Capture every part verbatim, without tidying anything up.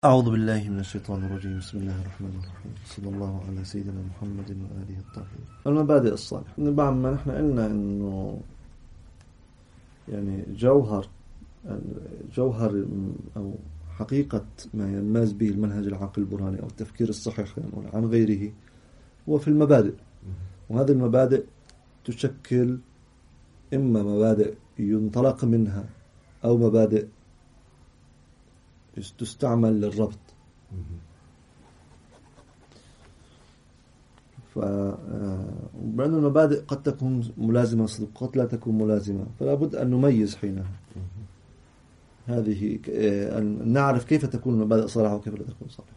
أعوذ بالله من الشيطان الرجيم. بسم الله الرحمن الرحيم. صلى الله على سيدنا محمد وآله الطاهرين. المبادئ الصالحة. بعد ما نحن قلنا إنه يعني جوهر جوهر أو حقيقة ما ينماز به المنهج العقل البرهاني أو التفكير الصحيح عن غيره هو في المبادئ، وهذه المبادئ تشكل إما مبادئ ينطلق منها أو مبادئ تستعمل للربط. فبأن المبادئ قد تكون ملازمة صدق قد لا تكون ملازمة، فلا بد أن نميز حينها هذه، أن نعرف كيف تكون المبادئ صالحة وكيف لا تكون صالحة.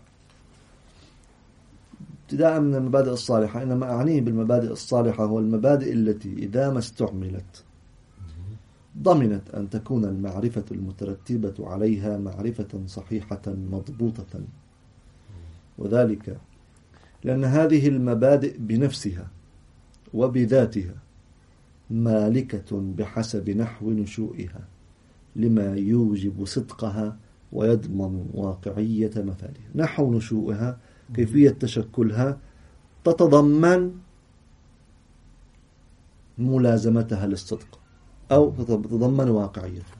ابتداء من المبادئ الصالحة، إنما أعنيه بالمبادئ الصالحة هو المبادئ التي إذا ما استعملت ضمنت أن تكون المعرفة المترتبة عليها معرفة صحيحة مضبوطة، وذلك لأن هذه المبادئ بنفسها وبذاتها مالكة بحسب نحو نشوئها لما يوجب صدقها ويضمن واقعية مفادها. نحو نشوئها، كيفية تشكلها، تتضمن ملازمتها للصدق أو تتضمن واقعيتها،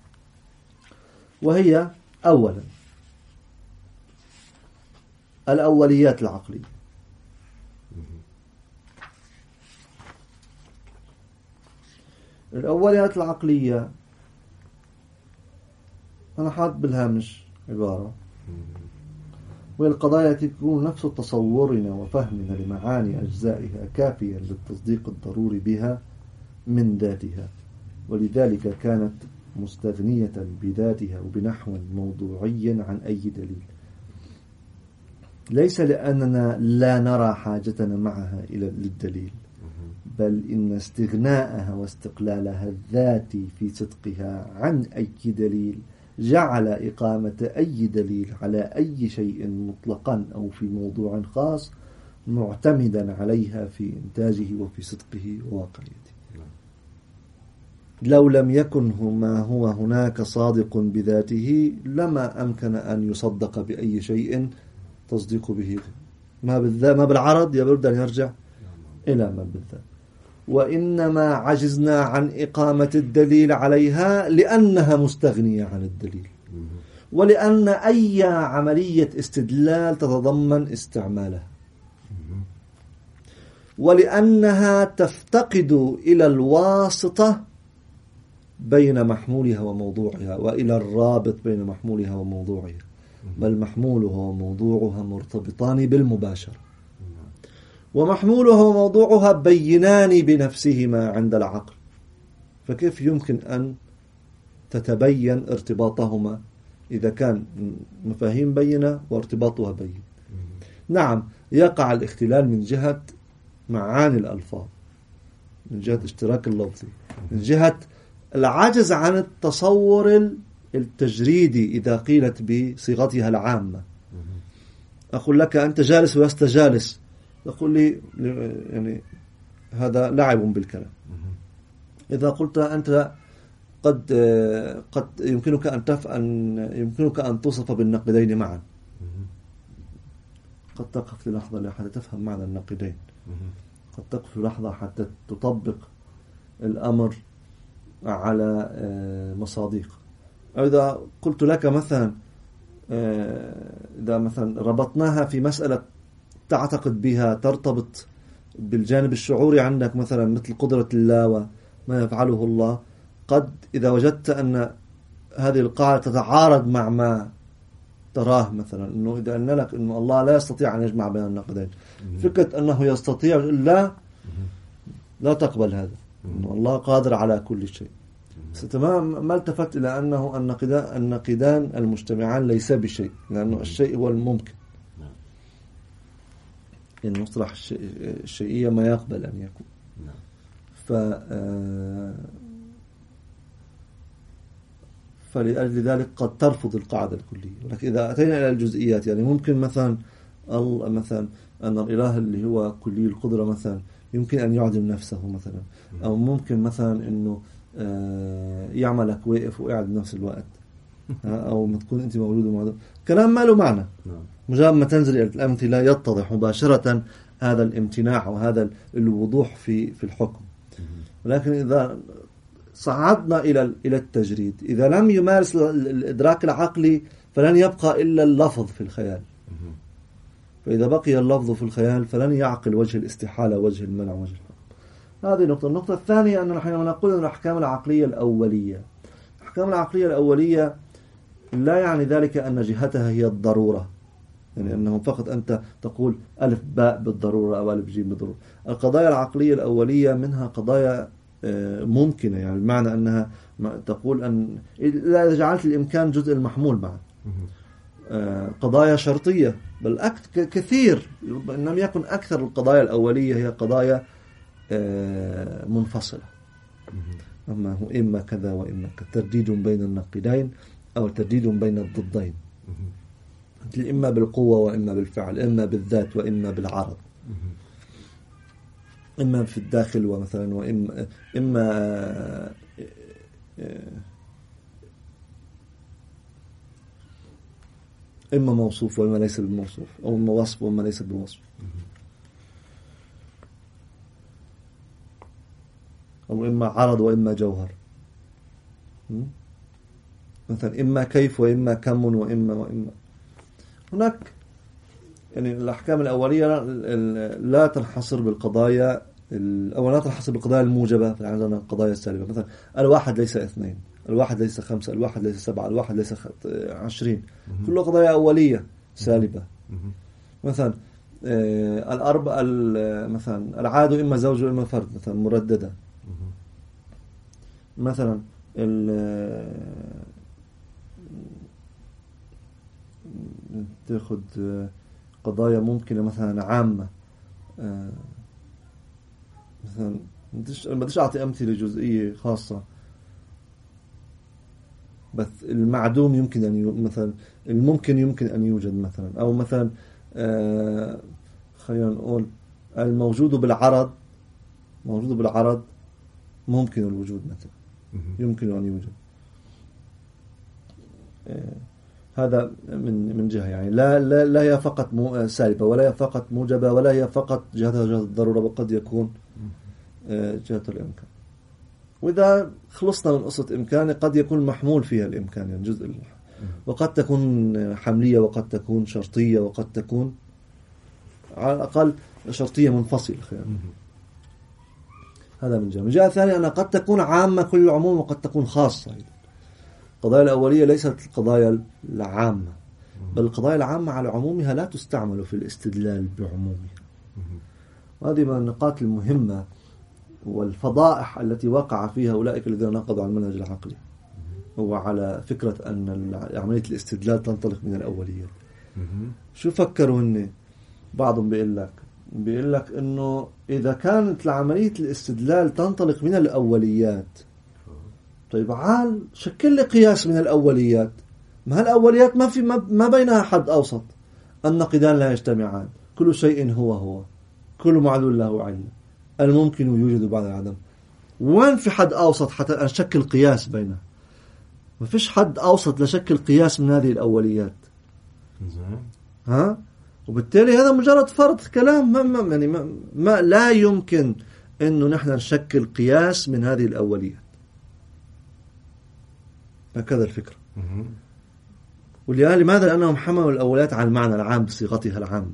وهي أولا الأوليات العقلية. الأوليات العقلية أنا حاط بالهامش عبارة، وهي القضايا التي تكون نفس تصورنا وفهمنا لمعاني أجزائها كافيا للتصديق الضروري بها من ذاتها، ولذلك كانت مستغنية بذاتها وبنحو موضوعي عن أي دليل، ليس لأننا لا نرى حاجتنا معها إلى الدليل، بل إن استغناءها واستقلالها الذاتي في صدقها عن أي دليل جعل إقامة أي دليل على أي شيء مطلقا أو في موضوع خاص معتمدا عليها في إنتاجه وفي صدقه وواقعيته. لو لم يكن ما هو هناك صادق بذاته لما أمكن أن يصدق بأي شيء تصديق به ما بالذات ما بالعرض يبدأ أن يرجع إلى ما بالذات، وإنما عجزنا عن إقامة الدليل عليها لأنها مستغنية عن الدليل، ولأن أي عملية استدلال تتضمن استعمالها، ولأنها تفتقد إلى الواسطة بين محمولها وموضوعها وإلى الرابط بين محمولها وموضوعها، بل محمولها وموضوعها مرتبطان بالمباشرة، ومحمولها وموضوعها بينان بنفسهما عند العقل، فكيف يمكن أن تتبين ارتباطهما إذا كان مفاهيم بينة وارتباطها بين؟ نعم، يقع الاختلال من جهة معاني الألفاظ، من جهة اشتراك اللفظي، من جهة العجز عن التصور التجريدي إذا قيلت بصيغتها العامة. أقول لك أنت جالس ولست جالس، تقول لي يعني هذا لعب بالكلام. إذا قلت أنت قد قد يمكنك أن تف أن يمكنك أن توصف بالنقيضين معا، قد تقف للحظة حتى تفهم معنى النقيضين، قد تقف للحظة حتى تطبق الأمر على مصادق. أو إذا قلت لك مثلا إذا مثلا ربطناها في مسألة تعتقد بها ترتبط بالجانب الشعوري عندك، مثلا مثل قدرة الله وما يفعله الله، قد إذا وجدت أن هذه القاعدة تتعارض مع ما تراه، مثلا إنه إذا قلنا لك إنه الله لا يستطيع أن يجمع بين النقدين، فكرة أنه يستطيع لا لا تقبل هذا، إنه الله قادر على كل شيء. تمام، ما التفت إلى أنه النقدان النقدان المجتمعان ليس بشيء، لأنه الشيء هو الممكن، يعني مصطلح الشيئية ما يقبل أن يكون. ف فلأجل ذلك قد ترفض القاعدة الكلية. ولكن إذا أتينا إلى الجزئيات، يعني ممكن مثلا مثلا أن الإله اللي هو كلي القدرة مثلا يمكن أن يعدم نفسه مثلا، أو ممكن مثلا إنه يعملك واقف وقاعد بنفس الوقت، أو ما تكون أنت مولود ومعدوم، كلام ما له معنى. مجرد ما تنزل الأمثلة يتضح مباشرة هذا الامتناع وهذا الوضوح في في الحكم. ولكن إذا صعدنا إلى إلى التجريد، إذا لم يمارس الإدراك العقلي فلن يبقى إلا اللفظ في الخيال، فإذا بقي اللفظ في الخيال فلن يعقل وجه الاستحالة وجه المنع وجه الحكم. هذه نقطة. النقطة الثانية أننا حينما نقول أن الأحكام العقلية الأولية، الأحكام العقلية الأولية لا يعني ذلك أن جهتها هي الضرورة، يعني أنه فقط أنت تقول ألف باء بالضرورة أو ألف جيم بالضرورة. القضايا العقلية الأولية منها قضايا ممكنة، يعني بمعنى أنها تقول أن إذا جعلت الإمكان جزء المحمول معه، قضايا شرطية، بل كثير إن لم يكن أكثر القضايا الأولية هي قضايا منفصلة. أما هو إما كذا وإما كذا، ترديد بين النقيضين أو ترديد بين الضدين، إما بالقوة وإما بالفعل، إما بالذات وإما بالعرض، إما في الداخل ومثلا وإما إما إما موصوف وإما ليس بالموصوف، أو إما وصف وإما ليس بوصف، أو إما عرض وإما جوهر، مثلا إما كيف وإما كم وإما وإما. هناك يعني الأحكام الأولية لا تنحصر بالقضايا أو لا تنحصر بالقضايا الموجبة، عندنا القضايا السالبة، مثلا الواحد ليس اثنين، الواحد ليس خمسة، الواحد ليس سبعة، الواحد ليس عشرين، كلها قضايا أولية سالبة. مثلا الأربع مثلا العاد إما زوج وإما فرد، مثلا مرددة. مثلا تأخذ قضايا ممكنة مثلا عامة، مثلا ما بديش أعطي أمثلة جزئية خاصة، بس المعدوم يمكن أن يو... مثلا الممكن يمكن أن يوجد مثلا، أو مثلا آه... خلينا نقول الموجود بالعرض، موجود بالعرض ممكن الوجود مثلا، يمكن أن يوجد. آه... هذا من من جهة، يعني لا لا لا هي فقط مو سالبة، ولا هي فقط موجبة، ولا هي فقط جهتها جهة الضرورة، وقد يكون آه... جهة الإمكان. وإذا خلصنا من قصة إمكان، قد يكون محمول فيها الإمكان، يعني جزء، وقد تكون حملية، وقد تكون شرطية، وقد تكون على الأقل شرطية منفصلة. هذا من جهة. من جهة ثانية أنها قد تكون عامة كل العموم، وقد تكون خاصة. القضايا الأولية ليست القضايا العامة، بل القضايا العامة على عمومها لا تستعمل في الاستدلال بعمومها. وهذه من النقاط المهمة والفضائح التي وقع فيها أولئك الذين نقضوا على المنهج العقلي، وعلى فكرة أن عملية الاستدلال تنطلق من الأوليات. شو فكروا هن؟ بعضهم بيقول لك بيقول لك إنه إذا كانت عملية الاستدلال تنطلق من الأوليات، طيب عال شكل لي قياس من الأوليات. ما هالأوليات ما في ما بينها حد أوسط، النقيضان لا يجتمعان، كل شيء هو هو، كل معلول له علة، الممكن يوجد بعد العدم. وين في حد أوسط حتى أشكل قياس بينها؟ ما فيش حد أوسط لشكل قياس من هذه الأوليات. ها؟ وبالتالي هذا مجرد فرض كلام، ما ما يعني ما, ما لا يمكن إنه نحن نشكل قياس من هذه الأوليات. هكذا الفكرة. ولماذا؟ لأنهم حملوا الأوليات على المعنى العام بصيغتها العامة،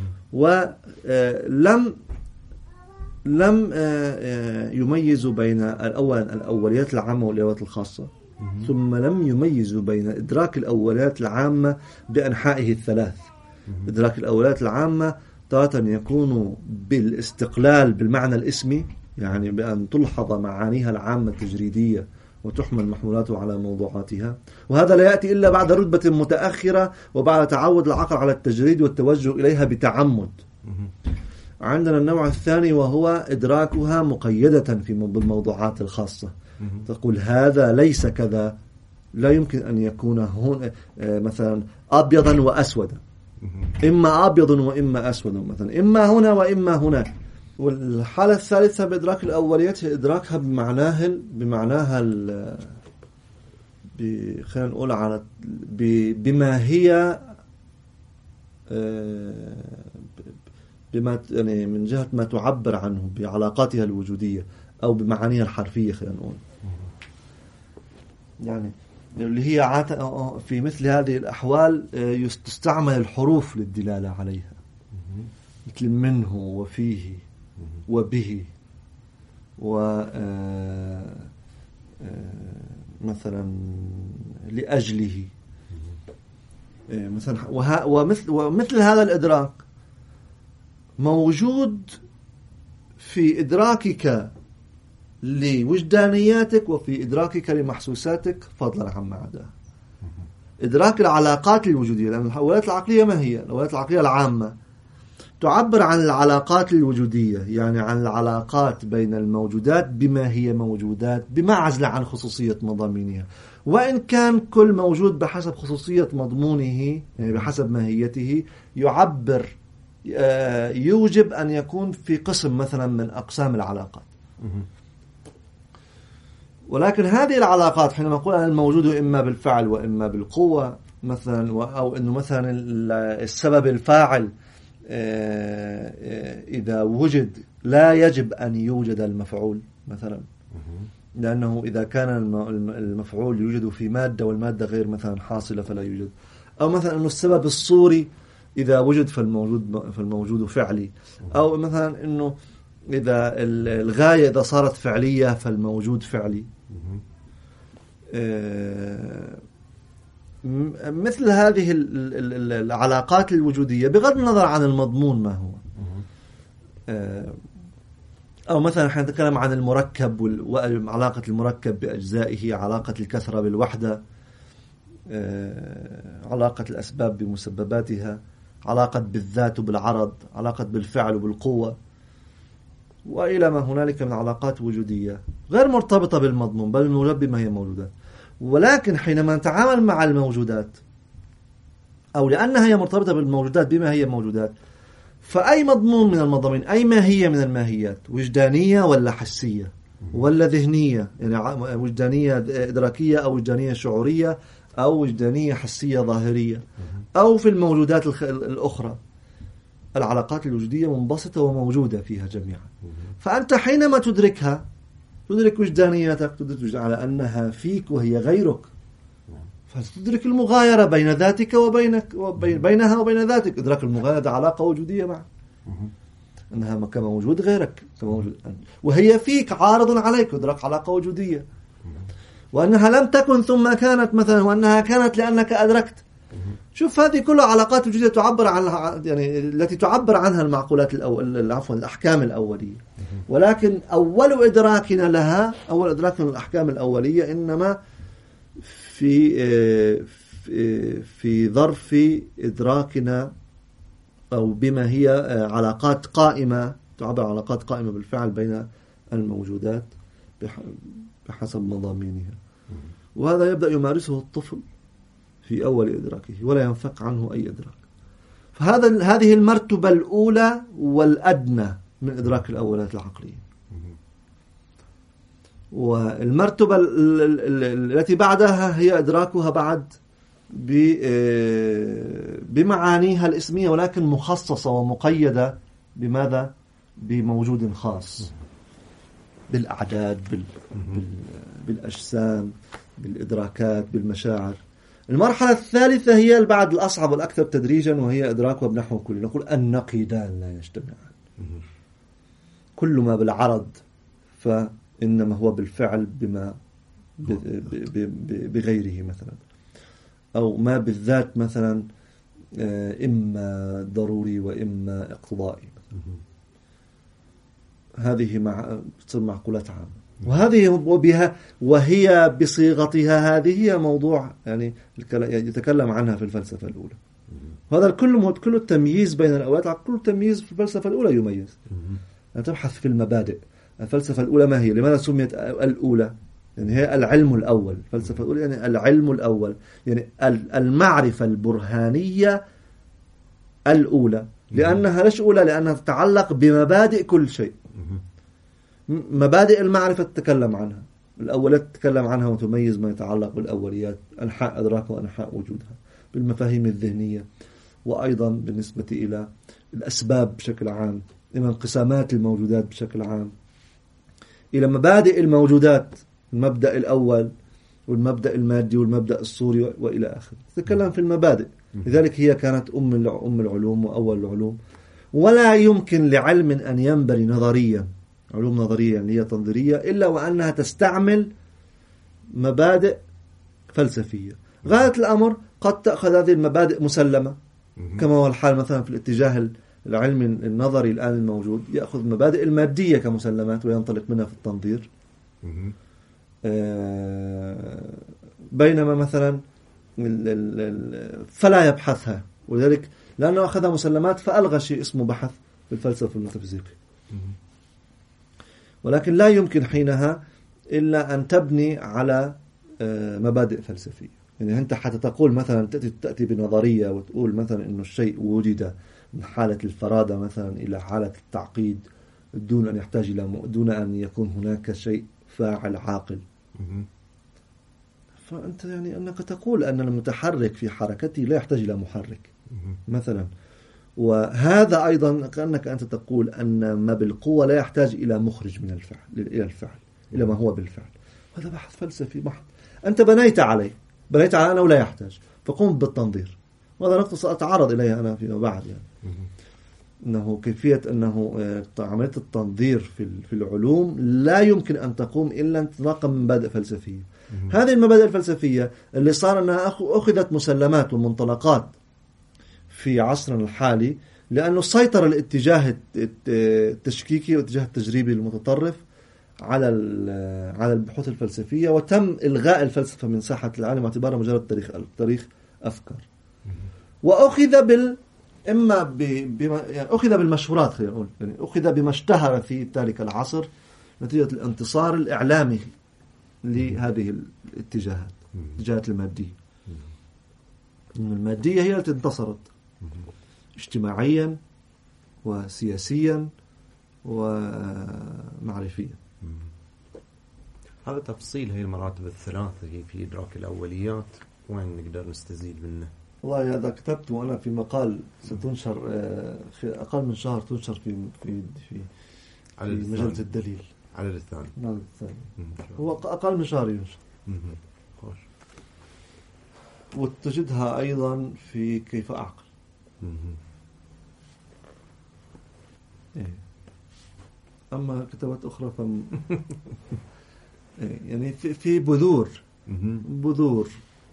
ولم لم يميزوا بين أولا الأوليات العامة والأوليات الخاصة، ثم لم يميزوا بين إدراك الأوليات العامة بأنحائه الثلاث. إدراك الأوليات العامة تارة يكون بالاستقلال بالمعنى الاسمي، يعني بأن تلحظ معانيها العامة التجريدية وتحمل محمولاته على موضوعاتها، وهذا لا يأتي إلا بعد رتبة متأخرة وبعد تعود العقل على التجريد والتوجه إليها بتعمد. عندنا النوع الثاني وهو إدراكها مقيدة في بالموضوعات الخاصة، تقول هذا ليس كذا، لا يمكن أن يكون هون مثلا أبيضا وأسودا، إما أبيض وإما أسود، مثلا إما هنا وإما هناك. والحالة الثالثة بإدراك الأوليات هي إدراكها بمعناها بمعناها خلينا نقول على بما هي بما يعني من جهة ما تعبر عنه بعلاقاتها الوجودية أو بمعانيها الحرفية، خلينا نقول يعني اللي هي في مثل هذه الأحوال يستعمل الحروف للدلالة عليها، مثل منه وفيه وبه و مثلا لأجله مثلا. ومثل, ومثل هذا الإدراك موجود في إدراكك لوجدانياتك وفي إدراكك لمحسوساتك فضلا عما عداها. إدراك العلاقات الوجودية، لأن الولايات العقلية ما هي؟ الولايات العقلية العامة تعبر عن العلاقات الوجودية، يعني عن العلاقات بين الموجودات بما هي موجودات بما عزل عن خصوصية مضامينها، وإن كان كل موجود بحسب خصوصية مضمونه يعني بحسب ماهيته يعبر يوجب أن يكون في قسم مثلا من أقسام العلاقات. ولكن هذه العلاقات حينما نقول أن الموجود إما بالفعل وإما بالقوة مثلا، أو أنه مثلا السبب الفاعل إذا وجد لا يجب أن يوجد المفعول مثلا، لأنه إذا كان المفعول يوجد في مادة والمادة غير مثلا حاصلة فلا يوجد. أو مثلا أنه السبب الصوري إذا وجد فالموجود فالموجود فعلي، أو مثلا أنه إذا الغاية إذا صارت فعلية فالموجود فعلي. مثل هذه العلاقات الوجودية بغض النظر عن المضمون ما هو. أو مثلا حين نتكلم عن المركب وعلاقة المركب بأجزائه، علاقة الكثرة بالوحدة، علاقة الأسباب بمسبباتها، علاقة بالذات وبالعرض، علاقة بالفعل وبالقوة، وإلى ما هنالك من علاقات وجودية غير مرتبطة بالمضمون بل موجب بما هي موجودات. ولكن حينما نتعامل مع الموجودات أو لأنها هي مرتبطة بالموجودات بما هي موجودات، فأي مضمون من المضامين، أي ماهية من الماهيات، وجدانية ولا حسية ولا ذهنية، يعني وجدانية إدراكية أو وجدانية شعورية أو وجدانية حسية ظاهرية، أو في الموجودات الأخرى، العلاقات الوجودية منبسطة وموجودة فيها جميعا. فأنت حينما تدركها تدرك وجدانيتك، تدرك على أنها فيك وهي غيرك، فتدرك المغايرة بين ذاتك وبينك وبين بينها وبين ذاتك. إدراك المغايرة علاقة وجودية معك، أنها كموجود غيرك كموجود، وهي فيك عارض عليك، إدراك علاقة وجودية. وأنها لم تكن ثم كانت مثلا، وأنها كانت لأنك أدركت. شوف هذه كلها علاقات وجودية تعبر عنها، يعني التي تعبر عنها المعقولات الأول عفوا الأحكام الأولية. ولكن أول إدراكنا لها، أول إدراكنا للأحكام الأولية إنما في في ظرف إدراكنا أو بما هي علاقات قائمة، تعبر علاقات قائمة بالفعل بين الموجودات بحسب مضامينها. وهذا يبدأ يمارسه الطفل في أول إدراكه ولا ينفك عنه أي إدراك. فهذا هذه المرتبة الأولى والأدنى من إدراك الأولات العقلية. والمرتبة التي بعدها هي إدراكها بعد بمعانيها الإسمية، ولكن مخصصة ومقيدة بماذا؟ بموجود خاص، بالأعداد، بالأجسام، بالإدراكات، بالمشاعر. المرحلة الثالثة هي البعد الأصعب والأكثر تدريجا، وهي إدراكها بنحو كلي. نقول النقيضان لا يجتمعان. كل ما بالعرض فإنما هو بالفعل بما بغيره مثلا، أو ما بالذات مثلا إما ضروري وإما اقتضائي. هذه مع تصير معقولات عامة. وهذه وبها وهي بصيغتها هذه هي موضوع يعني يتكلم عنها في الفلسفة الأولى. هذا كله كله التمييز بين الأولاد، كله التمييز في الفلسفة الأولى يميز. أن تبحث في المبادئ. الفلسفة الأولى ما هي؟ لماذا سميت الأولى؟ يعني هي العلم الأول. الفلسفة الأولى يعني العلم الأول، يعني المعرفة البرهانية الأولى. لأنها ليش أولى؟ لأنها تتعلق بمبادئ كل شيء. مبادئ المعرفة تتكلم عنها، الأوليات تتكلم عنها وتميز ما يتعلق بالأوليات، أنحاء أدراكها وأنحاء وجودها، بالمفاهيم الذهنية، وأيضا بالنسبة إلى الأسباب بشكل عام، إلى انقسامات الموجودات بشكل عام، إلى مبادئ الموجودات، المبدأ الأول والمبدأ المادي والمبدأ الصوري وإلى آخره. تتكلم في المبادئ، لذلك هي كانت أم أم العلوم وأول العلوم. ولا يمكن لعلم أن ينبري نظريا، علوم نظرية اللي هي تنظيرية، إلا وأنها تستعمل مبادئ فلسفية. غاية الأمر قد تأخذ هذه المبادئ مسلمة، كما هو الحال مثلا في الاتجاه العلمي النظري الآن الموجود، يأخذ مبادئ المادية كمسلمات وينطلق منها في التنظير. بينما مثلا فلا يبحثها، ولذلك لأنه أخذها مسلمات فألغى شيء اسمه بحث في الفلسفة الميتافيزيقي. ولكن لا يمكن حينها إلا أن تبني على مبادئ فلسفية. يعني أنت حتى تقول مثلا تأتي, تأتي بنظرية وتقول مثلا إنه الشيء وجد من حالة الفرادة مثلا إلى حالة التعقيد دون أن يحتاج إلى م... دون أن يكون هناك شيء فاعل عاقل. فأنت يعني أنك تقول أن المتحرك في حركته لا يحتاج إلى محرك مثلا. وهذا أيضا كأنك أنت تقول أن ما بالقوة لا يحتاج إلى مخرج من الفعل إلى الفعل إلى ما هو بالفعل. هذا بحث فلسفي محض، أنت بنيت عليه، بنيت على أنه لا يحتاج، فقمت بالتنظير. وهذا نقطة سأتعرض إليها أنا فيما بعد، يعني أنه كيفية أنه عملية التنظير في في العلوم لا يمكن أن تقوم إلا انطلاقا من مبادئ فلسفية. هذه المبادئ الفلسفية اللي صار أنها أخذت مسلمات ومنطلقات في عصرنا الحالي، لأنه سيطر الاتجاه التشكيكي والاتجاه التجريبي المتطرف على على البحوث الفلسفية، وتم إلغاء الفلسفة من ساحة العالم اعتبارها مجرد تاريخ تاريخ أفكار. وأخذ بال إما بما يعني أخذ بالمشهورات، خلينا نقول يعني أخذ بما اشتهر في ذلك العصر نتيجة الانتصار الإعلامي لهذه الاتجاهات، الاتجاهات المادية. المادية هي التي انتصرت اجتماعيا وسياسيا ومعرفيا. هذا تفصيل هي المراتب الثلاثة هي في إدراك الأوليات، وين نقدر نستزيد منه؟ والله هذا كتبته وأنا في مقال ستنشر في أقل من شهر، تنشر في في في, في مجلة الدليل على الثاني. على الثاني هو أقل من شهر ينشر. خوش. وتجدها أيضا في كيف أعقل. إيه. أما كتابات أخرى فم إيه. يعني في في بذور بذور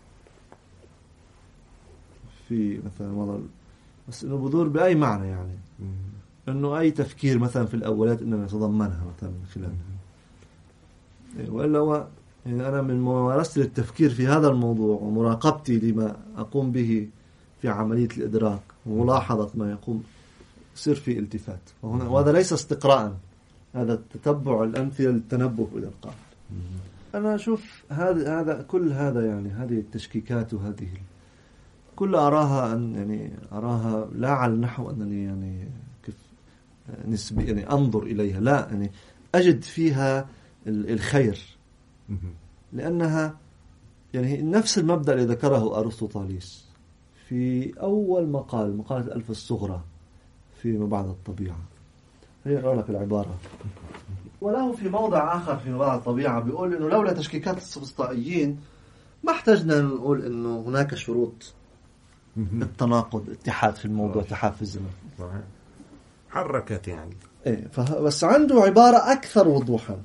في مثلا والله، بس إنه بذور بأي معنى، يعني إنه أي تفكير مثلا في الأولات إننا نتضمنها مثلا من خلالها. إيه. وإلا هو يعني أنا من ممارستي للتفكير في هذا الموضوع ومراقبتي لما أقوم به في عملية الإدراك وملاحظة ما يقوم يصير في التفات، وهذا ليس استقراء، هذا تتبع الأمثلة للتنبه إلى القاعدة. أنا أشوف هذا هذا كل هذا يعني هذه التشكيكات وهذه كل أراها أن يعني أراها لا على النحو أنني يعني كيف نسبي يعني أنظر إليها، لا يعني أجد فيها الخير، لأنها يعني نفس المبدأ اللي ذكره أرسطوطاليس في أول مقال مقالة الألف الصغرى فيما بعد الطبيعة. هي أقول لك العبارة، وله في موضع آخر في بعض الطبيعة بيقول إنه لولا تشكيكات السفسطائيين ما احتاجنا نقول إنه هناك شروط التناقض، اتحاد في الموضوع، اتحاد في الزمن، حركت يعني إيه. بس عنده عبارة أكثر وضوحا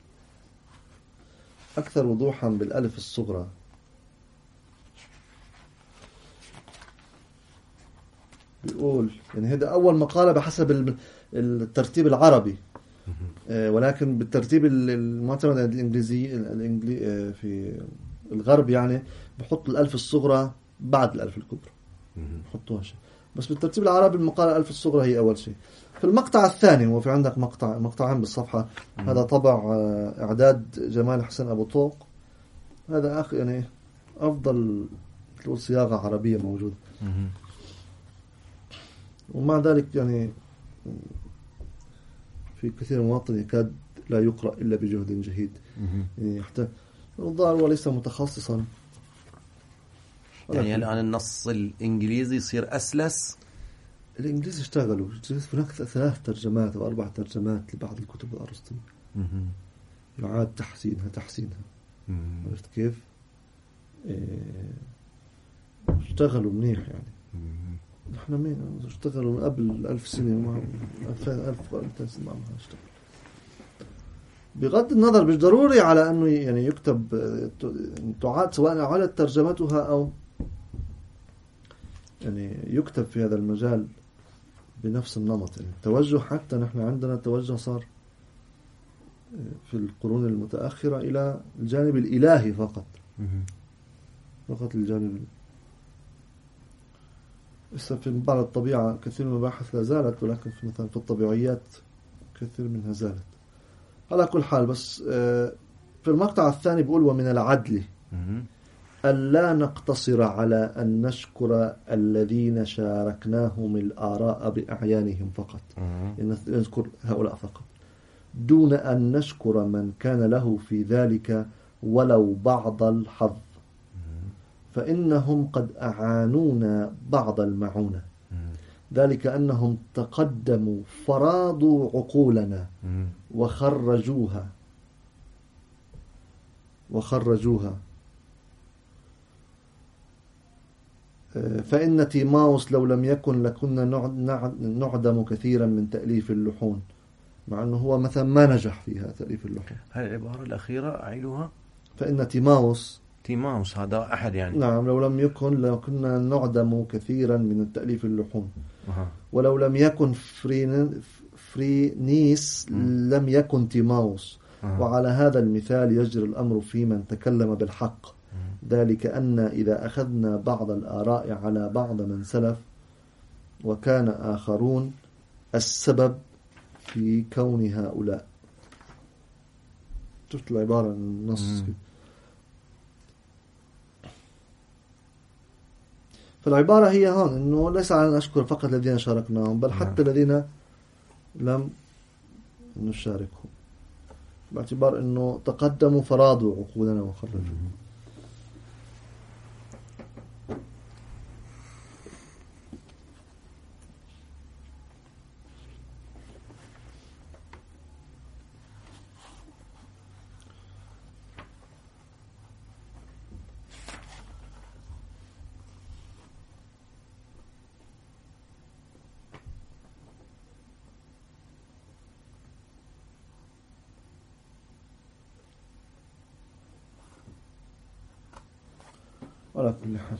أكثر وضوحا بالألف الصغرى. بيقول يعني هذا أول مقالة بحسب الترتيب العربي، ولكن بالترتيب المعتمد الإنجليزي الإنجلي في الغرب يعني بحط الألف الصغرى بعد الألف الكبرى، بحطوها شيء. بس بالترتيب العربي المقالة الألف الصغرى هي أول شيء. في المقطع الثاني وفي عندك مقطع مقطعين بالصفحة، هذا طبع إعداد جمال حسين أبو طوق، هذا أخ يعني أفضل صياغة عربية موجودة. ومع ذلك يعني في كثير من المواطن يكاد لا يقرأ إلا بجهد جهيد. يعني حتى الظاهر وليس متخصصا. يعني الآن النص الإنجليزي يصير أسلس. الإنجليزي اشتغلوا، هناك ثلاث ترجمات أو أربع ترجمات لبعض الكتب الأرسطية يعاد تحسينها تحسينها عرفت كيف؟ إيه اشتغلوا منيح يعني. نحن مين اشتغلوا من قبل ألف سنة ما ألفين ألف ألفين سنة ما اشتغل. بغض النظر مش ضروري على أنه يعني يكتب تعاد سواء عادت ترجمتها أو يعني يكتب في هذا المجال بنفس النمط. يعني التوجه حتى نحن عندنا التوجه صار في القرون المتأخرة إلى الجانب الإلهي فقط فقط الجانب. لسه في بعض الطبيعة كثير من المباحث لا زالت، ولكن في مثلا في الطبيعيات كثير منها زالت. على كل حال بس في المقطع الثاني بيقول ومن العدل ألا نقتصر على أن نشكر الذين شاركناهم الآراء بأعيانهم فقط، يعني نذكر هؤلاء فقط دون أن نشكر من كان له في ذلك ولو بعض الحظ، فإنهم قد أعانونا بعض المعونة، ذلك أنهم تقدموا فراضوا عقولنا وخرجوها وخرجوها فإن تيماوس لو لم يكن لكنا نعدم كثيرا من تأليف اللحون، مع أنه هو مثلا ما نجح فيها تأليف اللحون. هل العبارة الأخيرة أعيدها؟ فإن تيماوس تيماوس هذا أحد يعني. نعم لو لم يكن لكنا نعدم كثيرا من التأليف اللحون. أه. ولو لم يكن فرين فرينيس م. لم يكن تيماوس. أه. وعلى هذا المثال يجري الأمر في من تكلم بالحق، ذلك أن إذا أخذنا بعض الآراء على بعض من سلف وكان آخرون السبب في كون هؤلاء. شفت العبارة النص. فالعبارة هي هون إنه ليس على أن أشكر فقط الذين شاركناهم بل حتى الذين لم نشاركهم، باعتبار إنه تقدموا فرادوا عقولنا وخرجوا. على كل حال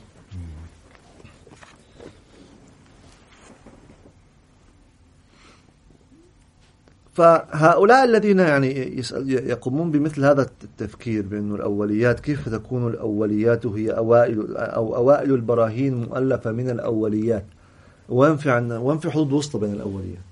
فهؤلاء الذين يعني يقومون بمثل هذا التفكير بأنه الأوليات كيف تكون الأوليات هي أوائل أو أوائل البراهين مؤلفة من الأوليات، وين في عندنا وين في حدود وسطى بين الأوليات.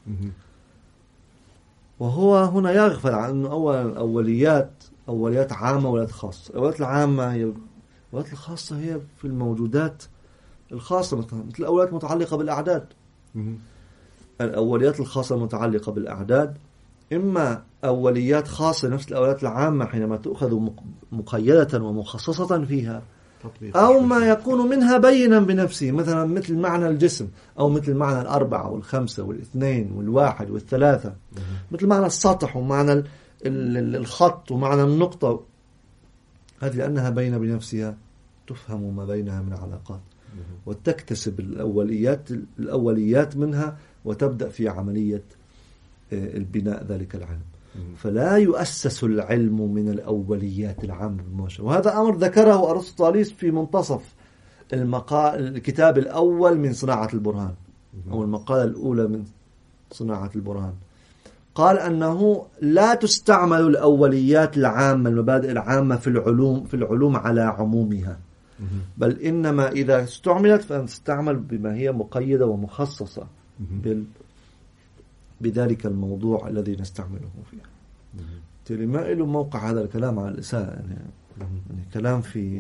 وهو هنا يغفل عن أنه أولا الأوليات أوليات عامة وأوليات خاصة. الأوليات العامة هي الأوليات الخاصة هي في الموجودات الخاصة، مثل الأوليات المتعلقة بالأعداد. الأوليات الخاصة المتعلقة بالأعداد إما أوليات خاصة نفس الأوليات العامة حينما تأخذ مقيدة ومخصصة فيها، أو ما يكون منها بينا بنفسه، مثلا مثل معنى الجسم أو مثل معنى الأربعة والخمسة والاثنين والواحد والثلاثة، مثل معنى السطح ومعنى الخط ومعنى النقطة. هذه لأنها بين بنفسها تفهم ما بينها من علاقات، وتكتسب الأوليات الأوليات منها وتبدأ في عملية البناء ذلك العلم. فلا يؤسس العلم من الأوليات العامة بالمباشرة. وهذا أمر ذكره أرسطاليس في منتصف المقال الكتاب الأول من صناعة البرهان، أو المقالة الأولى من صناعة البرهان. قال أنه لا تستعمل الأوليات العامة المبادئ العامة في العلوم في العلوم على عمومها، بل إنما إذا استعملت فنستعمل بما هي مقيدة ومخصصة بال بذلك الموضوع الذي نستعمله فيه. ترى ما له موقع هذا الكلام على الإساءة، يعني, يعني كلام في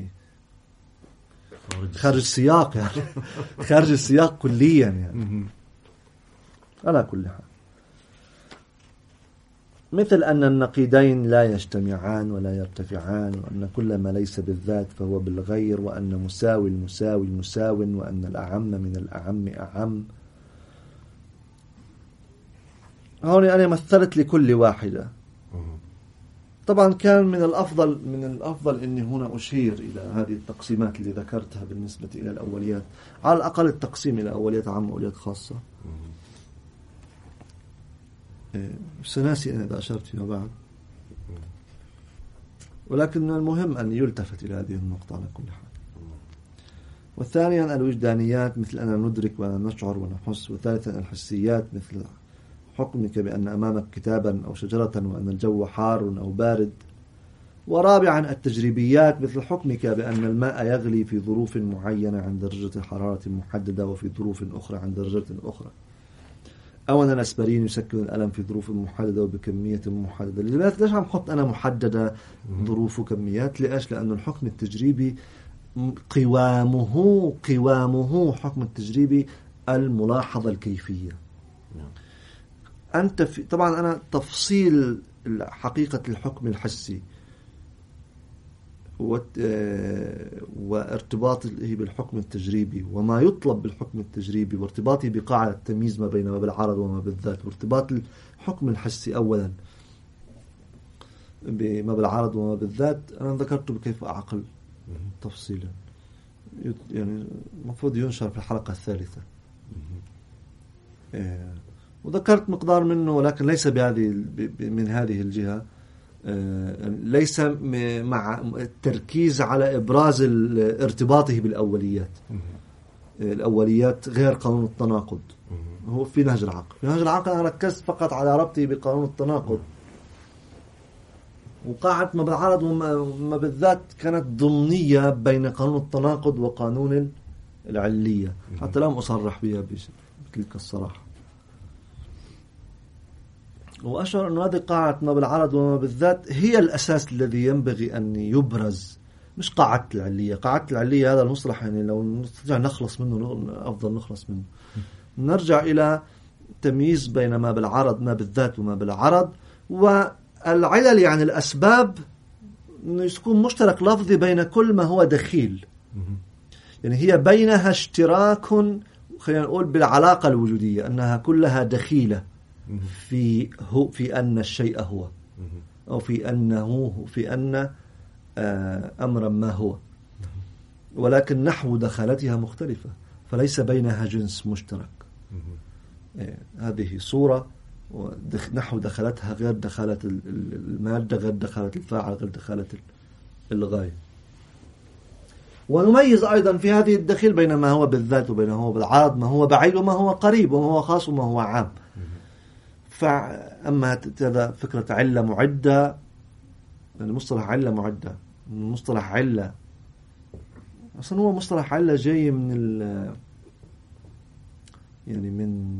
خارج السياق، يعني خارج السياق كليا يعني. على كل حال مثل أن النقيضين لا يجتمعان ولا يرتفعان، وأن كل ما ليس بالذات فهو بالغير، وأن مساوي المساوي مساو، وأن الأعم من الأعم أعم. هون أنا مثلت لكل واحدة. طبعا كان من الأفضل من الأفضل أني هنا أشير إلى هذه التقسيمات اللي ذكرتها بالنسبة إلى الأوليات، على الأقل التقسيم إلى أوليات عامة وأوليات خاصة. سناسي أنا إذا أشرت فيما بعد، ولكن المهم أن يلتفت إلى هذه النقطة على كل حال. وثانيا الوجدانيات مثل أن ندرك وأن نشعر ونحس. وثالثا الحسيات مثل حكمك بأن أمامك كتابا أو شجرة وأن الجو حار أو بارد. ورابعا التجريبيات مثل حكمك بأن الماء يغلي في ظروف معينة عند درجة حرارة محددة وفي ظروف أخرى عند درجة أخرى، أو أن الأسبرين يسكن الألم في ظروف محددة وبكمية محددة. ليش عم حط أنا محددة ظروف وكميات؟ ليش؟ لأن الحكم التجريبي قوامه قوامه حكم التجريبي الملاحظة الكيفية. أنت في طبعا أنا تفصيل حقيقة الحكم الحسي وارتباطه بالحكم التجريبي وما يطلب بالحكم التجريبي وارتباطه بقاعدة التمييز ما بين ما بالعرض وما بالذات، وارتباط الحكم الحسي أولا بما بالعرض وما بالذات أنا ذكرته بكيف أعقل تفصيلا، يعني المفروض ينشر في الحلقة الثالثة. وذكرت مقدار منه ولكن ليس بهذه من هذه الجهة، ليس مع التركيز على إبراز ارتباطه بالأوليات. الأوليات غير قانون التناقض، هو في نهج العقل. في نهج العقل أنا ركزت فقط على ربطه بقانون التناقض، وقاعدة ما بالعرض وما بالذات كانت ضمنية بين قانون التناقض وقانون العلية، حتى لم أصرح بها بتلك الصراحة. وأشعر أن هذه قاعدة ما بالعرض وما بالذات هي الأساس الذي ينبغي أن يبرز، مش قاعدة العلية. قاعدة العلية هذا المصطلح يعني لو نستطيع نخلص منه أفضل نخلص منه. نرجع إلى تمييز بين ما بالعرض ما بالذات وما بالعرض. والعلل يعني الأسباب يكون مشترك لفظي بين كل ما هو دخيل، يعني هي بينها اشتراك، خلينا نقول بالعلاقة الوجودية أنها كلها دخيلة في هو في أن الشيء هو، أو في أنه في أن أمرا ما هو، ولكن نحو دخلتها مختلفة، فليس بينها جنس مشترك. هذه صورة، ونحو دخلتها غير دخلة المادة، غير دخلة الفاعل، غير دخلة الغاية. ونميز أيضا في هذه الدخيل بين ما هو بالذات وبين ما هو بالعرض، ما هو بعيد وما هو قريب، وما هو خاص وما هو عام. فأما هذا فكرة علة معدة، يعني مصطلح علة معدة، مصطلح علة أصلا هو مصطلح علة جاي من ال يعني من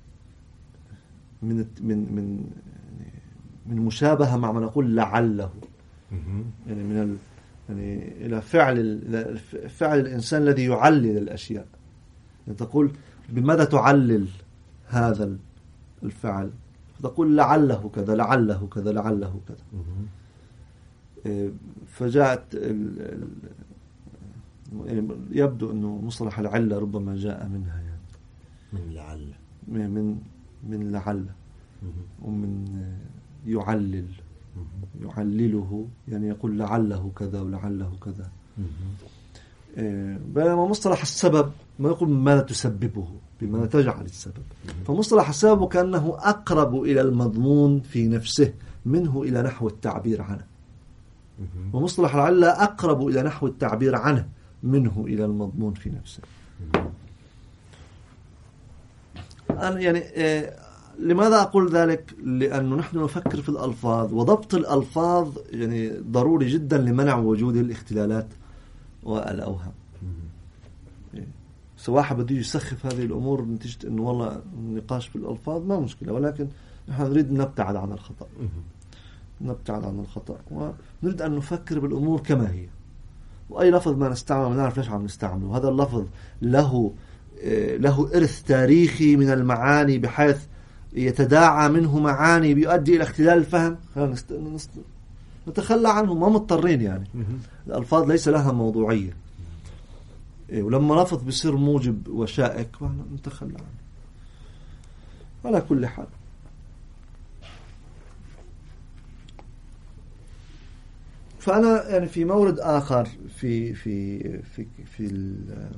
من من من من مشابهة مع ما نقول لعله، يعني من ال يعني إلى فعل فعل الإنسان الذي يعلل الأشياء. يعني تقول بماذا تعلل هذا الفعل، فتقول لعله كذا لعله كذا لعله كذا. فجاءت يعني يبدو أنه مصطلح العلة ربما جاء منها، يعني من لعل من من لعل ومن يعلل يعلله، يعني يقول لعله كذا ولعله كذا. بينما مصطلح السبب ما يقول ماذا تسببه، بما تجعل السبب. فمصطلح السبب كأنه أقرب إلى المضمون في نفسه منه إلى نحو التعبير عنه، ومصطلح العلة أقرب إلى نحو التعبير عنه منه إلى المضمون في نفسه. أنا يعني لماذا أقول ذلك؟ لأنه نحن نفكر في الألفاظ، وضبط الألفاظ يعني ضروري جدا لمنع وجود الاختلالات والأوهام. سواء بده يسخف هذه الأمور نتيجة أنه والله النقاش في الألفاظ ما مشكلة، ولكن نحن نريد نبتعد عن الخطأ، نبتعد عن الخطأ ونريد أن نفكر بالأمور كما هي. وأي لفظ ما نستعمل ما نعرف ليش عم نستعمله. هذا اللفظ له له إرث تاريخي من المعاني، بحيث يتداعى منه معاني بيؤدي إلى اختلال الفهم، نتخلى عنه، ما مضطرين يعني. الألفاظ ليس لها موضوعية، ولما لفظ بيصير موجب وشائك نتخلى عنه. على كل حال، فأنا يعني في مورد آخر في في في في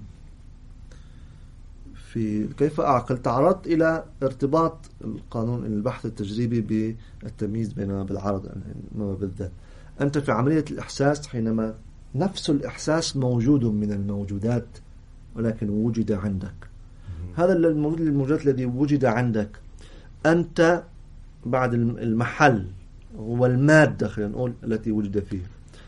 في كيف أعقل، تعرضت إلى ارتباط القانون البحث التجريبي بالتمييز بين بالعرض بالذات. أنت في عملية الإحساس حينما نفس الإحساس موجود من الموجودات ولكن وجد عندك، هذا الموجود الموجود الذي وجد عندك أنت بعد المحل والمادة خلينا نقول التي وجد فيه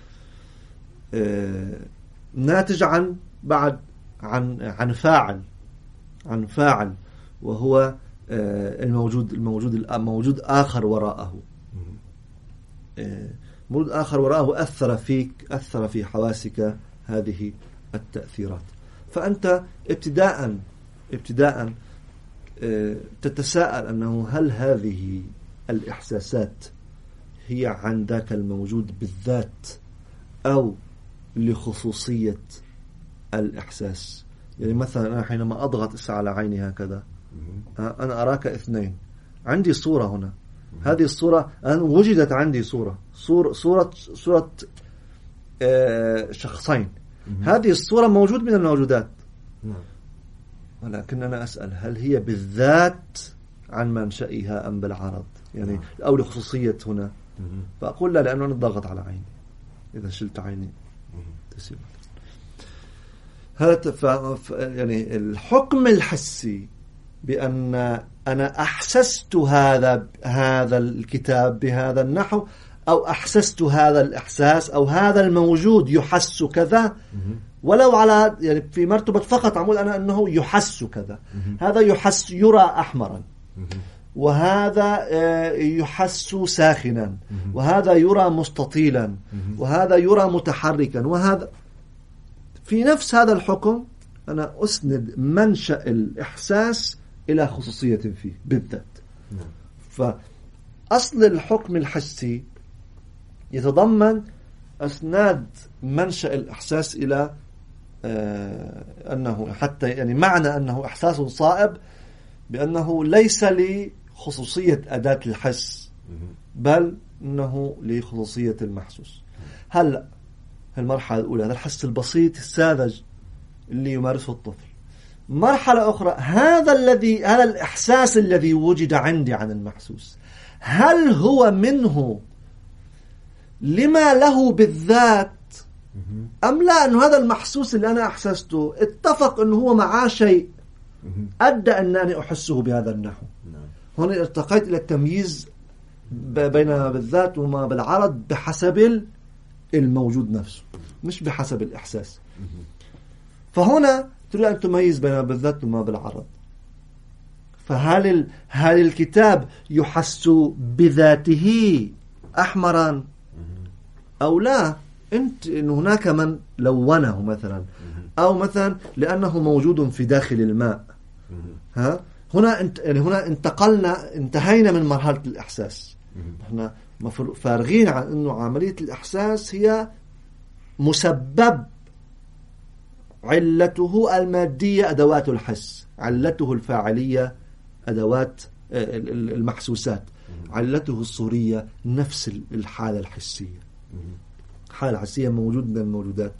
آه ناتج عن بعد عن عن فاعل عن فاعل وهو آه الموجود الموجود الموجود آخر وراءه، آه موجود آخر وراءه أثر فيك، أثر في حواسك هذه التأثيرات. فأنت ابتداء ابتداء آه تتساءل أنه هل هذه الإحساسات هي عن ذاك الموجود بالذات أو لخصوصية الإحساس. يعني مثلا أنا حينما أضغط على عيني هكذا أنا أراك اثنين، عندي صورة هنا، هذه الصورة أنا وجدت عندي صورة صورة صورة, صورة آه شخصين، هذه الصورة موجود من الموجودات، ولكن أنا أسأل هل هي بالذات عن منشئها أم بالعرض يعني أو لخصوصية هنا؟ فأقول لا، لأنه أنا ضغط على عيني، إذا شلت عيني تسيب. هذا ف... يعني الحكم الحسي بأن أنا أحسست هذا هذا الكتاب بهذا النحو، أو أحسست هذا الإحساس، أو هذا الموجود يحس كذا، ولو على يعني في مرتبة فقط أقول أنا أنه يحس كذا، هذا يحس يرى أحمرا، وهذا يحس ساخنا، وهذا يرى مستطيلا، وهذا يرى متحركا، وهذا في نفس هذا الحكم أنا أسند منشأ الإحساس إلى خصوصية فيه بالذات. فأصل الحكم الحسي يتضمن أسناد منشأ الإحساس إلى آه أنه حتى يعني معنى أنه إحساس صائب بأنه ليس لخصوصية أداة الحس بل أنه لخصوصية المحسوس. هلأ المرحلة الأولى هذا الحس البسيط الساذج اللي يمارسه الطفل. مرحلة أخرى هذا الذي هذا الإحساس الذي وجد عندي عن المحسوس، هل هو منه لما له بالذات أم لا؟ أنه هذا المحسوس اللي أنا أحسسته اتفق أنه هو معاه شيء أدى أنني أحسه بهذا النحو. هنا ارتقيت إلى التمييز بين بالذات وما بالعرض بحسب الموجود نفسه مش بحسب الإحساس. فهنا تريد أن تميز بين بالذات وما بالعرض. فهل ال... هل الكتاب يحس بذاته أحمرا أو لا؟ أنت إن هناك من لونه مثلا، أو مثلا لأنه موجود في داخل الماء. ها هنا انت يعني هنا انتقلنا انتهينا من مرحلة الإحساس. احنا فارغين عن إنه عملية الإحساس هي مسبب علته المادية أدوات الحس، علته الفاعلية أدوات المحسوسات، علته الصورية نفس الحالة الحسية. حالة حسية موجود من الموجودات.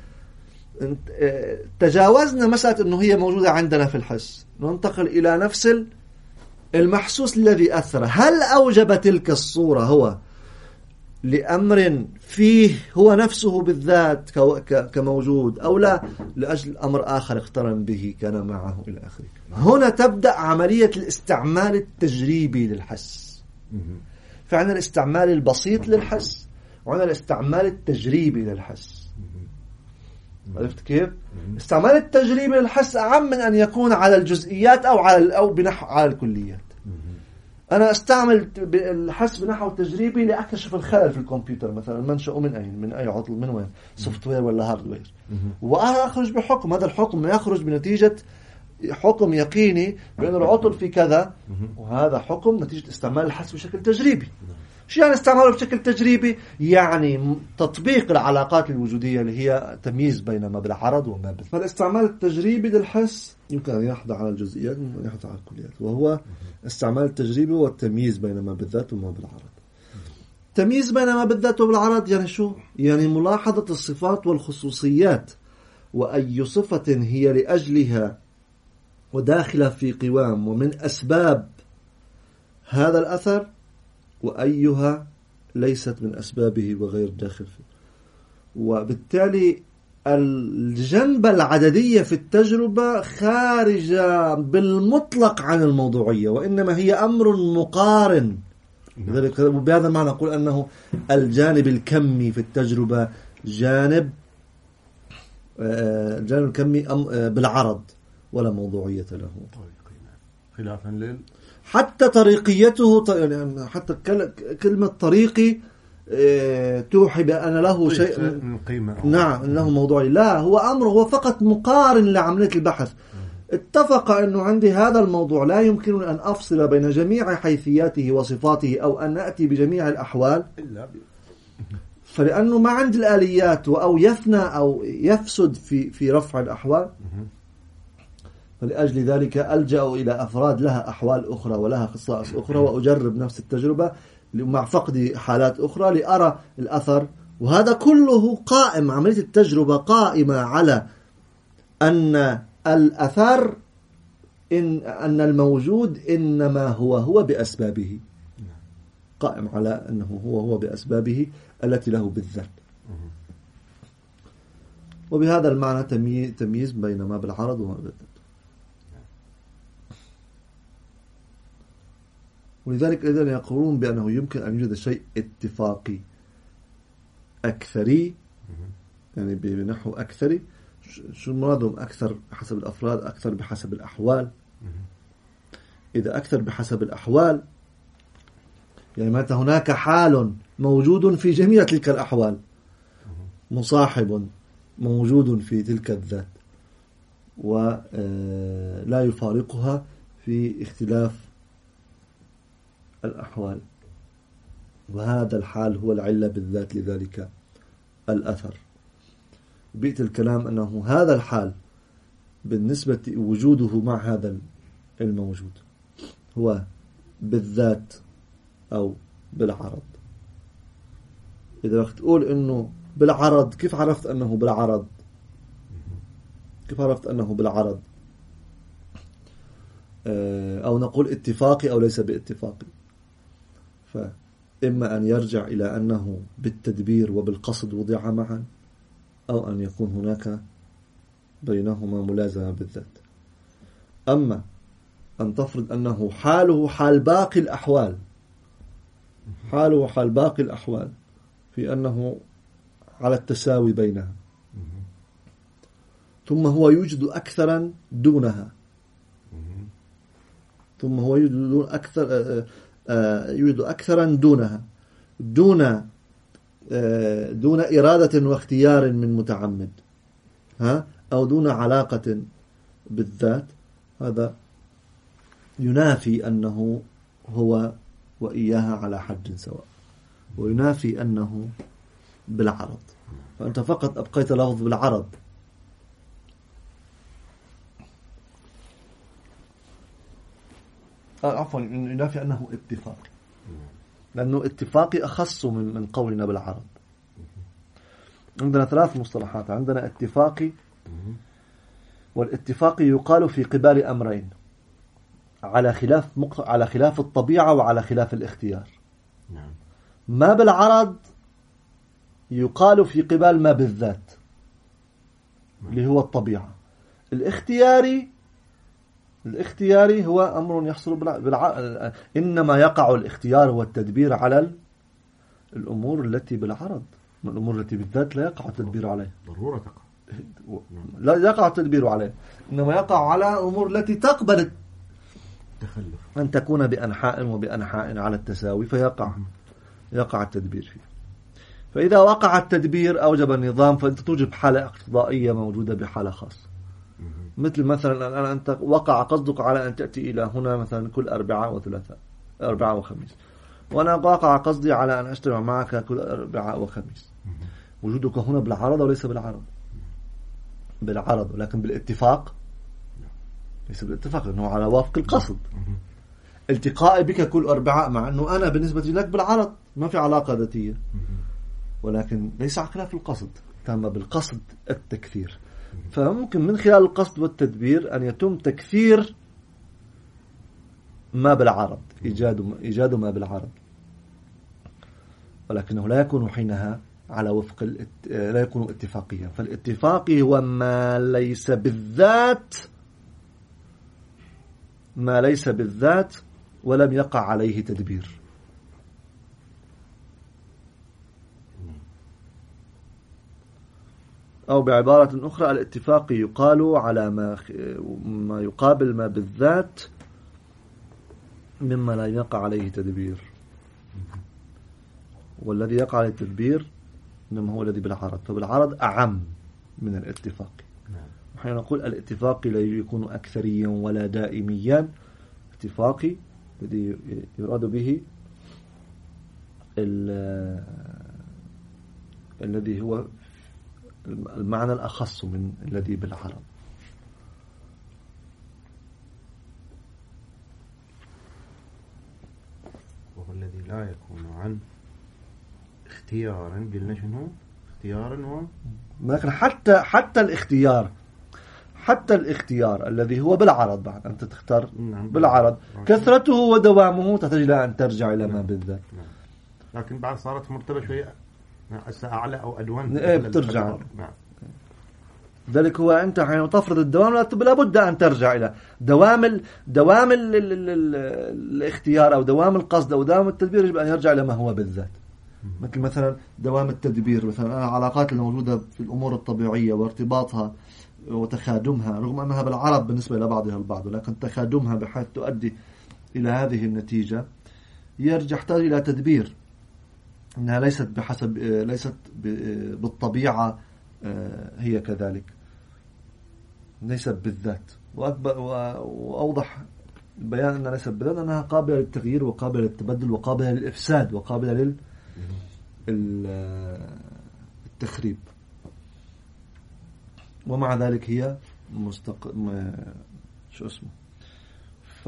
تجاوزنا مسألة أنه هي موجودة عندنا في الحس، ننتقل إلى نفس المحسوس الذي أثر. هل أوجب تلك الصورة هو لأمر فيه هو نفسه بالذات كموجود أو لا لأجل أمر آخر اقترن به كان معه إلى آخره؟ هنا تبدأ عملية الاستعمال التجريبي للحس. فعندنا الاستعمال البسيط للحس وعندنا الاستعمال التجريبي للحس. عرفت كيف؟ استعمال التجريبي للحس أعم من أن يكون على الجزئيات أو على أو بنحو على الكليات. أنا استعمل الحس بنحو التجريبي لأكتشف الخلل في الكمبيوتر مثلا، منشأه من أين، من أي عطل، من وين، سوفت وير ولا هاردوير، وأخرج بحكم. هذا الحكم يخرج بنتيجة حكم يقيني بأن العطل في كذا، وهذا حكم نتيجة استعمال الحس بشكل تجريبي. شو يعني استعماله بشكل تجريبي؟ يعني تطبيق العلاقات الوجودية اللي هي تمييز بين ما بالعرض وما بالذات. فالاستعمال التجريبي للحس يمكن أن يحضر على الجزئيات ويمكن أن يحضر على الكليات، وهو استعمال التجريبي والتمييز بين ما بالذات وما بالعرض. تمييز بين ما بالذات وبالعرض يعني شو؟ يعني ملاحظة الصفات والخصوصيات، وأي صفة هي لأجلها وداخلة في قوام ومن أسباب هذا الأثر، وأيها ليست من أسبابه وغير داخل فيه. وبالتالي الجنبة العددية في التجربة خارجة بالمطلق عن الموضوعية، وإنما هي أمر مقارن. لذلك بهذا المعنى نقول أنه الجانب الكمي في التجربة جانب الجانب الكمي بالعرض ولا موضوعية له، خلافا لل حتى طريقيته، يعني حتى كلمة طريقي توحي بأن له شيء من قيمة، نعم له موضوعي. لا، هو أمر هو فقط مقارن لعملية البحث. اتفق أنه عندي هذا الموضوع لا يمكن أن أفصل بين جميع حيثياته وصفاته أو أن أتي بجميع الأحوال، فلأنه ما عندي الآليات أو يفنى أو يفسد في في رفع الأحوال، فلأجل ذلك ألجأ إلى أفراد لها أحوال أخرى ولها خصائص أخرى، وأجرب نفس التجربة مع فقد حالات أخرى لأرى الأثر. وهذا كله قائم، عملية التجربة قائمة على أن الأثر إن أن الموجود إنما هو هو بأسبابه، قائم على أنه هو هو بأسبابه التي له بالذات. وبهذا المعنى تمييز بين ما بالعرض وما بالذات. ولذلك إذن يقولون بأنه يمكن أن يوجد شيء اتفاقي أكثري، يعني بنحو أكثري. شو مرادهم أكثر بحسب الأفراد، أكثر بحسب الأحوال؟ إذا أكثر بحسب الأحوال يعني متى هناك حال موجود في جميع تلك الأحوال، مصاحب موجود في تلك الذات ولا يفارقها في اختلاف الأحوال، وهذا الحال هو العلة بالذات، لذلك الأثر. بيئة الكلام أنه هذا الحال بالنسبة وجوده مع هذا الموجود هو بالذات أو بالعرض. إذا وقت تقول أنه بالعرض، كيف عرفت أنه بالعرض؟ كيف عرفت أنه بالعرض؟ أو نقول اتفاقي أو ليس باتفاقي. فإما أن يرجع إلى أنه بالتدبير وبالقصد وضع معا، أو أن يكون هناك بينهما ملازمة بالذات. أما أن تفرض أنه حاله حال باقي الأحوال، حاله حال باقي الأحوال في أنه على التساوي بينها، ثم هو يوجد أكثرا دونها، ثم هو يوجد أكثر يوجد أكثرا دونها، دون دون إرادة واختيار من متعمد، ها، أو دون علاقة بالذات. هذا ينافي أنه هو وإياها على حد سواء، وينافي أنه بالعرض. فأنت فقط أبقيت لفظ بالعرض. آه عفوا، ينافي أنه اتفاقي، لأنه اتفاقي أخص من من قولنا بالعرض. عندنا ثلاث مصطلحات، عندنا اتفاقي، والاتفاقي يقال في قبال أمرين، على خلاف مق... على خلاف الطبيعة وعلى خلاف الاختيار. ما بالعرض يقال في قبال ما بالذات اللي هو الطبيعة. الاختياري الاختياري هو أمر يحصل بالع... بالع... إنما يقع الاختيار والتدبير على الأمور التي بالعرض، الأمور التي بالذات لا يقع التدبير عليها. ضرورة تقع، لا يقع التدبير عليه، إنما يقع على الأمور التي تقبل التخلف أن تكون بأنحاء وبأنحاء على التساوي، فيقع يقع التدبير فيه. فإذا وقع التدبير أوجب النظام، فأنت توجب حالة اقتضائية موجودة بحالة خاصة. مثل مثلا الآن أنت وقع قصدك على أن تأتي إلى هنا مثلا كل أربعاء وثلاثاء أربعاء وخميس، وأنا وقع قصدي على أن أجتمع معك كل أربعاء وخميس. وجودك هنا بالعرض وليس بالعرض؟ بالعرض، ولكن بالاتفاق ليس بالاتفاق، لأنه على وفق القصد. التقائي بك كل أربعاء مع أنه أنا بالنسبة لك بالعرض ما في علاقة ذاتية، ولكن ليس على خلاف القصد، تم بالقصد التكثير. فممكن من خلال القصد والتدبير أن يتم تكثير ما بالعرض، إيجاد إيجاد ما بالعرض، ولكنه لا يكون حينها على وفق الات... لا يكون اتفاقيا. فالاتفاقي هو ما ليس بالذات ما ليس بالذات ولم يقع عليه تدبير. أو بعبارة أخرى الاتفاق يقال على ما ما يقابل ما بالذات مما لا يقع عليه تدبير، والذي يقع عليه التدبير إنما هو الذي بالعرض، فبالعرض أعم من الاتفاق. نحن نقول الاتفاق لا يكون أكثريا ولا دائميا. اتفاقي الذي يراد به الذي هو المعنى الأخص من الذي بالعرض. وهو الذي لا يكون عن اختيارا، قلنا شنو اختيارا هو، لكن حتى حتى الاختيار حتى الاختيار الذي هو بالعرض، بعد أنت تختار بالعرض كثرته ودوامه تحتاج إلى أن ترجع إلى ما بالذات. لكن بعد صارت مرتبة شوية أعلى أو أدوان إيه بترجع. ذلك هو أنت حين تفرض الدوام لا بد أن ترجع إلى دوام ال دوام ال ال ال ال الاختيار أو دوام القصد أو دوام التدبير، يجب أن يرجع إلى ما هو بالذات. مثل مثلا دوام التدبير، مثلا العلاقات الموجودة في الأمور الطبيعية وارتباطها وتخادمها، رغم أنها بالعرض بالنسبة إلى بعضها البعض، لكن تخادمها بحيث تؤدي إلى هذه النتيجة يرجع يحتاج إلى تدبير. إنها ليست بحسب ليست بالطبيعة هي كذلك، ليست بالذات. وأكبر وأوضح البيان أنها ليست بالذات، أنها قابلة للتغيير وقابلة للتبدل وقابلة للإفساد وقابلة للتخريب، ومع ذلك هي مستق... ما... شو اسمه ف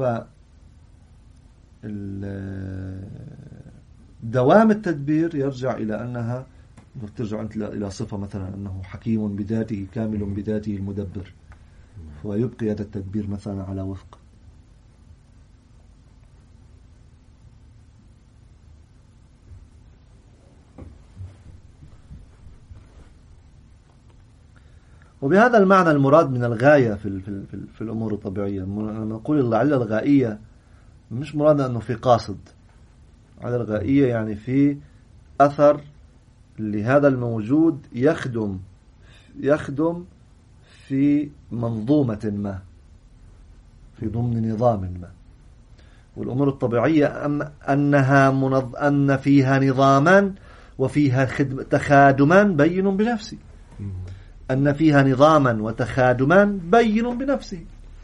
دوام التدبير يرجع إلى أنها ترجع أنت إلى صفة مثلا أنه حكيم بذاته كامل بذاته المدبر، ويبقي هذا التدبير مثلا على وفق. وبهذا المعنى المراد من الغاية في في في الأمور الطبيعية. نقول العلة الغائية مش مراد أنه في قاصد، العلة الغائية يعني في أثر لهذا الموجود يخدم يخدم في منظومة ما، في ضمن نظام ما. والأمور الطبيعية أنها منظ... أن فيها نظاما وفيها خدم... تخادما بين بنفسه، أن فيها نظاما وتخادما بين بنفسه،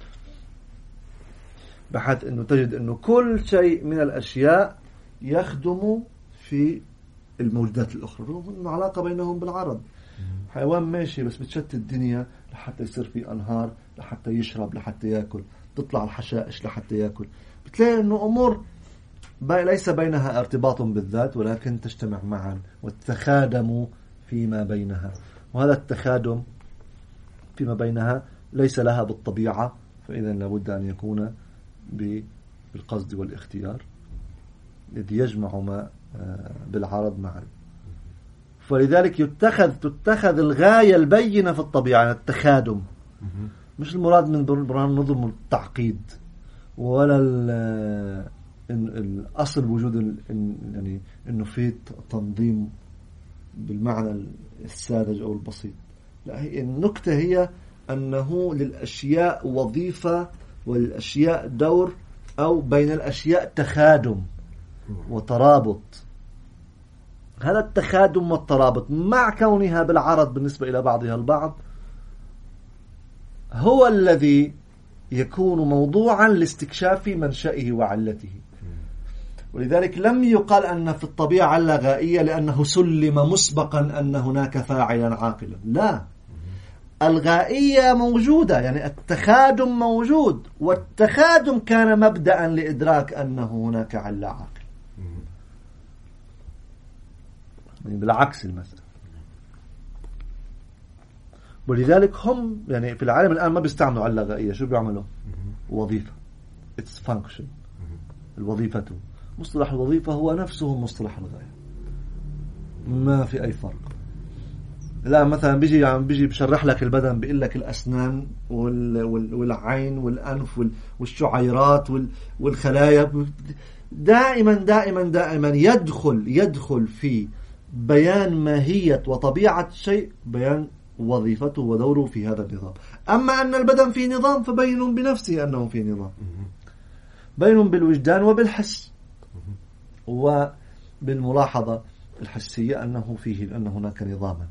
بحيث أنه تجد أنه كل شيء من الأشياء يخدم في الموجودات الأخرى، رغم علاقة بينهم بالعرض. حيوان ماشي بس بتشتت الدنيا لحتى يصير في أنهار، لحتى يشرب، لحتى يأكل، تطلع الحشائش لحتى يأكل. بتلاقي أنه أمور ليس بينها ارتباط بالذات، ولكن تجتمع معا وتتخادم فيما بينها. وهذا التخادم فيما بينها ليس لها بالطبيعة، فإذا لابد أن يكون بالقصد والاختيار الذي يجمع ما بالعرض معا. فلذلك يتخذ تتخذ الغاية البينة في الطبيعة التخادم، مش المراد من برهان نظم التعقيد ولا الأصل وجود يعني إنه في تنظيم بالمعنى الساذج أو البسيط. لا، هي النكتة هي أنه للأشياء وظيفة وللأشياء دور، أو بين الأشياء تخادم وترابط. هذا التخادم والترابط مع كونها بالعرض بالنسبة إلى بعضها البعض هو الذي يكون موضوعا لاستكشاف منشئه وعلته. ولذلك لم يقال أن في الطبيعة اللغائية لأنه سلم مسبقا أن هناك فاعلا عاقلا، لا، الغائية موجودة، يعني التخادم موجود، والتخادم كان مبدأ لإدراك أنه هناك علة عاقل. يعني بالعكس المسألة. ولذلك هم يعني في العالم الآن ما بيستعملوا علة غائية، شو بيعملوا؟ وظيفة، it's function، الوظيفة. مصطلح الوظيفة هو نفسه مصطلح الغاية، ما في أي فرق. لا مثلا بيجي يعني بيجي بشرح لك البدن، بيقول لك الأسنان وال وال والعين والأنف وال والشعيرات وال والخلايا، دائما دائما دائما يدخل يدخل في بيان ماهية وطبيعة الشيء، بيان وظيفته ودوره في هذا النظام. أما أن البدن في نظام فبين بنفسه أنه في نظام، بين بالوجدان وبالحس وبالملاحظة الحسية أنه فيه أن هناك نظاما،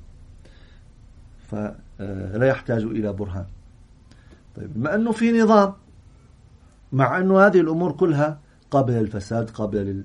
فلا يحتاج إلى برهان. طيب بما أنه في نظام، مع أنه هذه الأمور كلها قابلة للفساد، قابلة لل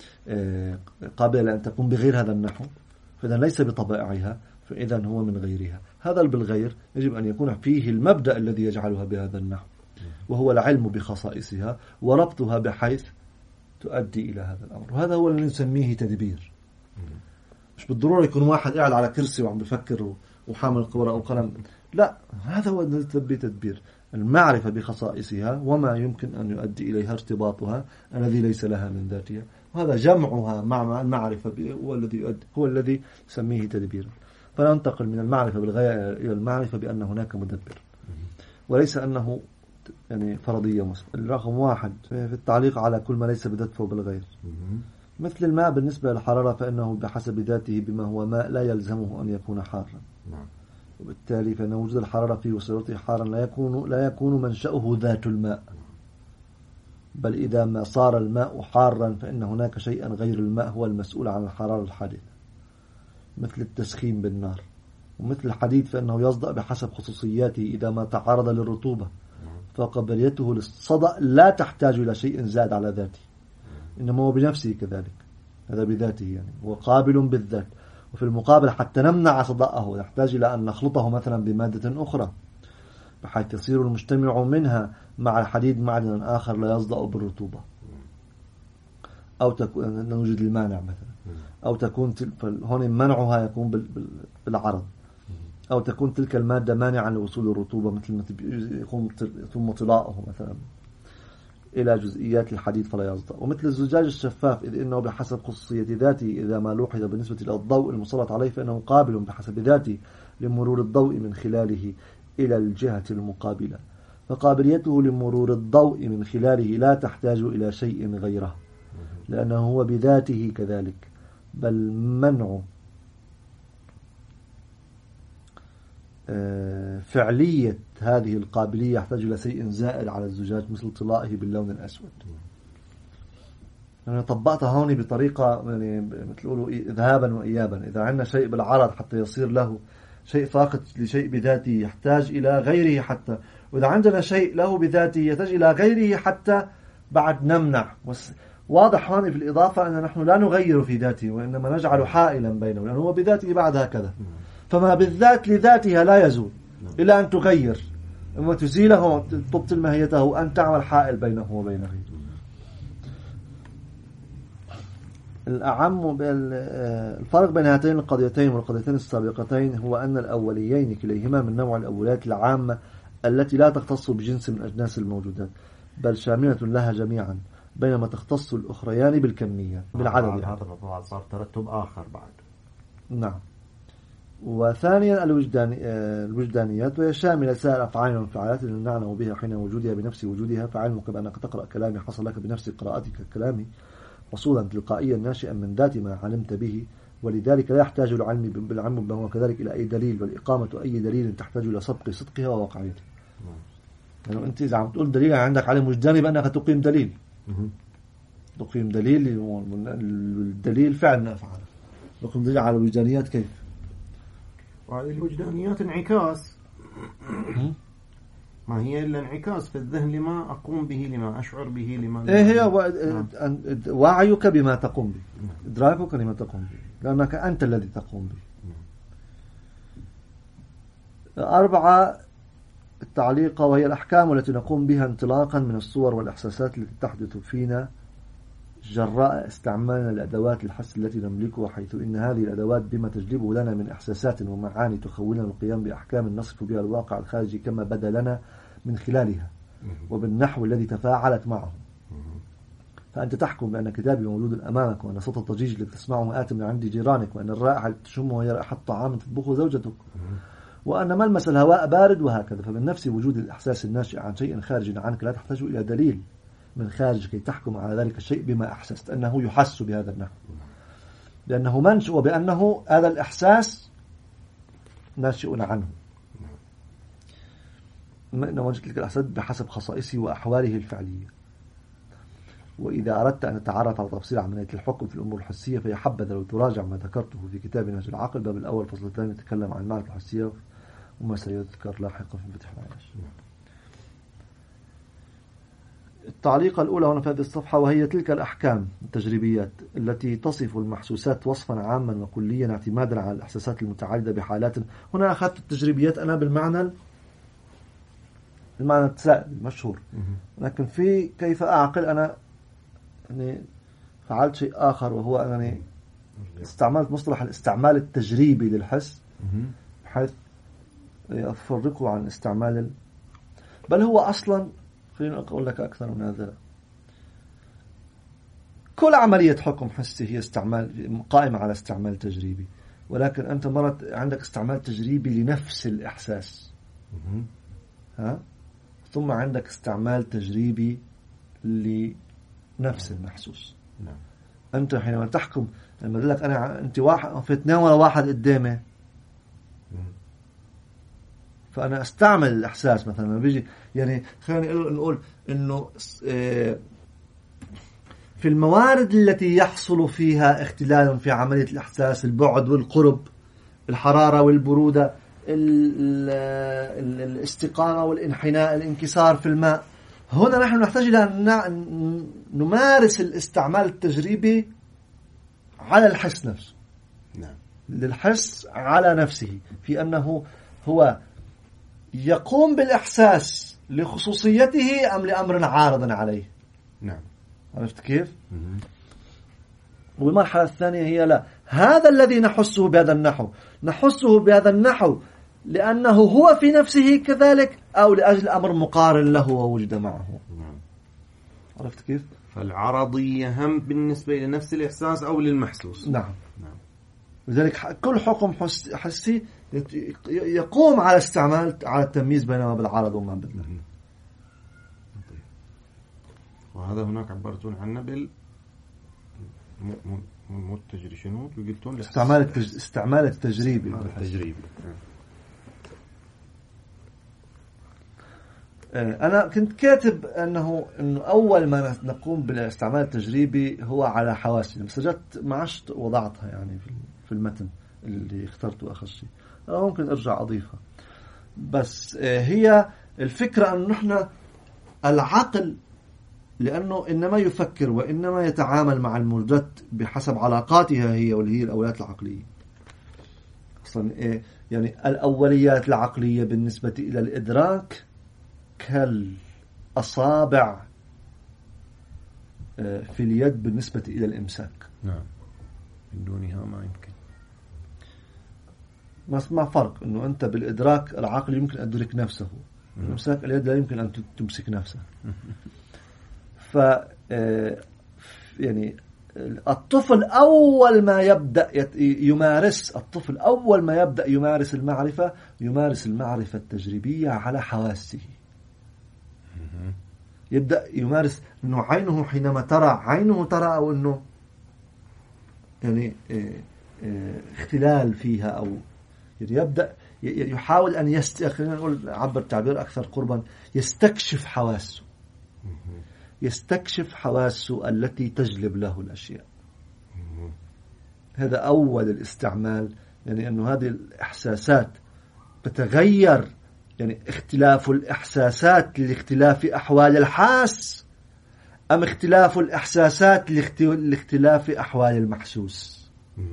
قابلة أن تكون بغير هذا النحو، فإذا ليس بطبائعها، فإذا هو من غيرها. هذا بالغير يجب أن يكون فيه المبدأ الذي يجعلها بهذا النحو، وهو العلم بخصائصها وربطها بحيث تؤدي إلى هذا الأمر. وهذا هو اللي نسميه تدبير. مش بالضرورة يكون واحد قاعد على كرسي وعم بفكر وحامل قورة أو قلم، لا، هذا هو التدبير، المعرفة بخصائصها وما يمكن أن يؤدي إليها ارتباطها الذي ليس لها من ذاتها، وهذا جمعها مع المعرفة هو الذي يؤدي هو الذي نسميه تدبيرا. فننتقل من المعرفة بالغاية إلى المعرفة بأن هناك مدبر، وليس أنه يعني فرضية مسبقة. الرقم واحد في التعليق على كل ما ليس بذات فهو بالغير. مثل الماء بالنسبة للحرارة، فإنه بحسب ذاته بما هو ماء لا يلزمه أن يكون حارا، وبالتالي فإن وجود الحرارة فيه وصورته حارا لا يكون لا يكون منشأه ذات الماء، بل إذا ما صار الماء حارا فإن هناك شيئا غير الماء هو المسؤول عن الحرارة الحادثة، مثل التسخين بالنار. ومثل الحديد فإنه يصدأ بحسب خصوصياته إذا ما تعرض للرطوبة، فقابليته للصدأ لا تحتاج إلى شيء زاد على ذاته، إنما هو بنفسه كذلك، هذا بذاته يعني هو قابل بالذات. وفي المقابل حتى نمنع صدأه نحتاج إلى أن نخلطه مثلا بمادة أخرى، بحيث يصير المجتمع منها مع الحديد معدنا آخر لا يصدأ بالرطوبة، أو تكون نوجد المانع مثلا، أو تكون هون منعها يكون بالعرض، أو تكون تلك المادة مانعا لوصول الرطوبة، مثل ما يقوم ثم طلاؤه مثلا إلى جزئيات الحديد فلا يصدأ. ومثل الزجاج الشفاف، إذ إنه بحسب خصوصية ذاته إذا ما لوحظ بالنسبة إلى الضوء المسلط عليه فإنه قابل بحسب ذاته لمرور الضوء من خلاله إلى الجهة المقابلة، فقابليته لمرور الضوء من خلاله لا تحتاج إلى شيء غيره، لأنه هو بذاته كذلك. بل منع فعلية هذه القابلية يحتاج إلى شيء زائد على الزجاج، مثل طلائه باللون الأسود. يعني طبقتها هون بطريقة يعني مثل قولوا ذهابا وإيابا. إذا عندنا شيء بالعرض حتى يصير له شيء فاقد لشيء بذاته يحتاج إلى غيره حتى، وإذا عندنا شيء له بذاته يحتاج إلى غيره حتى بعد نمنع. واضح هون في الإضافة أن نحن لا نغير في ذاته، وإنما نجعل حائلا بينه، لأنه هو بذاته بعد هكذا. فما بالذات لذاتها لا يزول إلا أن تغير، أما تزيله تبطل ماهيته، أن تعمل حائل بينه وبين غيره. الأعم الفرق بين هاتين القضيتين والقضيتين السابقتين هو أن الأوليين كليهما من نوع الأوليات العامة التي لا تختص بجنس من أجناس الموجودات، بل شاملة لها جميعا، بينما تختص الأخريان بالكمية بالعدد. يعني. هذا صار ترتب آخر بعد. نعم. وثانيا الوجداني الوجدانيات، وهي شاملة سائر أفعال وانفعالات اللي نعنى بها حين وجودها بنفس وجودها، فعلمك بأنك تقرأ كلامي حصل لك بنفس قراءتك كلامي حصولا تلقائيا ناشئا من ذات ما علمت به، ولذلك لا يحتاج العلم بالعلم بما هو كذلك إلى أي دليل، والإقامة أي دليل تحتاج إلى سبق صدقها وواقعيتها. يعني أنت إذا عم تقول دليل عندك علم وجداني بأنك تقيم دليل، تقيم دليل، الدليل فعل أفعال، تقيم دليل على الوجدانيات كيف؟ وهذه الوجدانيات انعكاس ما هي إلا انعكاس في الذهن لما أقوم به، لما أشعر به، لما إيه هي و... نعم. وعيك بما تقوم به، نعم. إدراكك لما تقوم به، لأنك أنت الذي تقوم به. نعم. أربعة التعليق، وهي الأحكام التي نقوم بها انطلاقا من الصور والإحساسات التي تحدث فينا جراء استعمالنا الأدوات الحس التي نملكها، حيث إن هذه الأدوات بما تجلبه لنا من إحساسات ومعاني تخولنا القيام بأحكام نصف بها الواقع الخارجي كما بدا لنا من خلالها وبالنحو الذي تفاعلت معه. فأنت تحكم بأن كتابي موجود أمامك، وأن صوت الضجيج الذي تسمعه آت من عند جيرانك، وأن الرائحة التي تشمها هي رائحة طعام تطبخه زوجتك، وأن ملمس الهواء بارد، وهكذا. فمن نفس وجود الإحساس الناشئ عن شيء خارج عنك لا تحتاج إلى دليل من خارج كي تحكم على ذلك الشيء بما أحسست أنه يحس بهذا النحو، لأنه منشئ، وبأنه هذا الإحساس ناشئ عنه. إنما وجدت لك الإحساس بحسب خصائصه وأحواله الفعلية. وإذا أردت أن تتعرف على تفصيل عملية الحكم في الأمور الحسية فهي حبذا لو تراجع ما ذكرته في كتاب نهج العقل باب الأول فصل الثاني يتكلم عن المعرفة الحسية، وما سيذكر لاحقا في فتح العياش. التعليقة الأولى هنا في هذه الصفحة، وهي تلك الأحكام التجريبيات التي تصف المحسوسات وصفا عاما وكليا اعتمادا على الإحساسات المتعددة بحالات. هنا أخذت التجريبيات أنا بالمعنى المعنى التسائل المشهور، لكن في كيف أعقل أنا يعني فعلت شيء آخر، وهو أنني استعملت مصطلح الاستعمال التجريبي للحس بحيث أفرقه عن استعمال ال... بل هو أصلا خليني أقول لك أكثر من هذا، كل عملية حكم حسي هي استعمال قائمة على استعمال تجريبي، ولكن أنت مرت عندك استعمال تجريبي لنفس الإحساس، ها؟ ثم عندك استعمال تجريبي لنفس المحسوس. نعم. أنت حينما تحكم، لما أقول لك أنا أنت واحد في اثنين ولا واحد قدامي، فأنا أستعمل الإحساس. مثلا لما بيجي يعني خلينا نقول إنه في الموارد التي يحصل فيها اختلال في عملية الإحساس، البعد والقرب، الحرارة والبرودة، الاستقامة والانحناء، الانكسار في الماء، هنا نحن نحتاج إلى أن نمارس الاستعمال التجريبي على الحس نفسه. نعم. للحس على نفسه، في أنه هو يقوم بالإحساس لخصوصيته أم لأمر عارض عليه. نعم. عرفت كيف؟ والمرحلة الثانية هي لا، هذا الذي نحسه بهذا النحو نحسه بهذا النحو لأنه هو في نفسه كذلك، أو لأجل أمر مقارن له ووجد معه. نعم. عرفت كيف؟ فالعرضية هم بالنسبة لنفس الإحساس أو للمحسوس. نعم. نعم. لذلك كل حكم حسي يقوم على استعمال على التمييز بين ما بالعرض وما بالنفس. وهذا هناك عبرتون عنه بال مو التجري شنو قلتون استعمال التج... استعمال التجريبي التجريبي. أنا كنت كاتب أنه إنه أول ما نقوم بالاستعمال التجريبي هو على حواسنا، بس جت ما عشت وضعتها يعني في المتن اللي اخترته آخر شيء، ممكن أرجع أضيفها. بس هي الفكرة أن نحن العقل لأنه إنما يفكر وإنما يتعامل مع الموجودات بحسب علاقاتها هي، واللي هي الأوليات العقلية. أصلا إيه يعني الأوليات العقلية بالنسبة إلى الإدراك كالأصابع في اليد بالنسبة إلى الإمساك. نعم. من دونها ما يمكن. ما فرق إنه أنت بالإدراك العقل يمكن أن تدرك نفسه، الإمساك اليد لا يمكن أن تمسك نفسه. ف يعني الطفل أول ما يبدأ يمارس الطفل أول ما يبدأ يمارس المعرفة يمارس المعرفة التجريبية على حواسه. يبدأ يمارس إنه عينه حينما ترى عينه ترى أو إنه يعني اختلال فيها، أو يعني يبدأ يحاول أن يست خلينا نقول عبر تعبير أكثر قربا يستكشف حواسه يستكشف حواسه التي تجلب له الأشياء. هذا أول الاستعمال، يعني أنه هذه الإحساسات تتغير يعني اختلاف الإحساسات لاختلاف أحوال الحاس، أم اختلاف الإحساسات لاختلاف أحوال المحسوس؟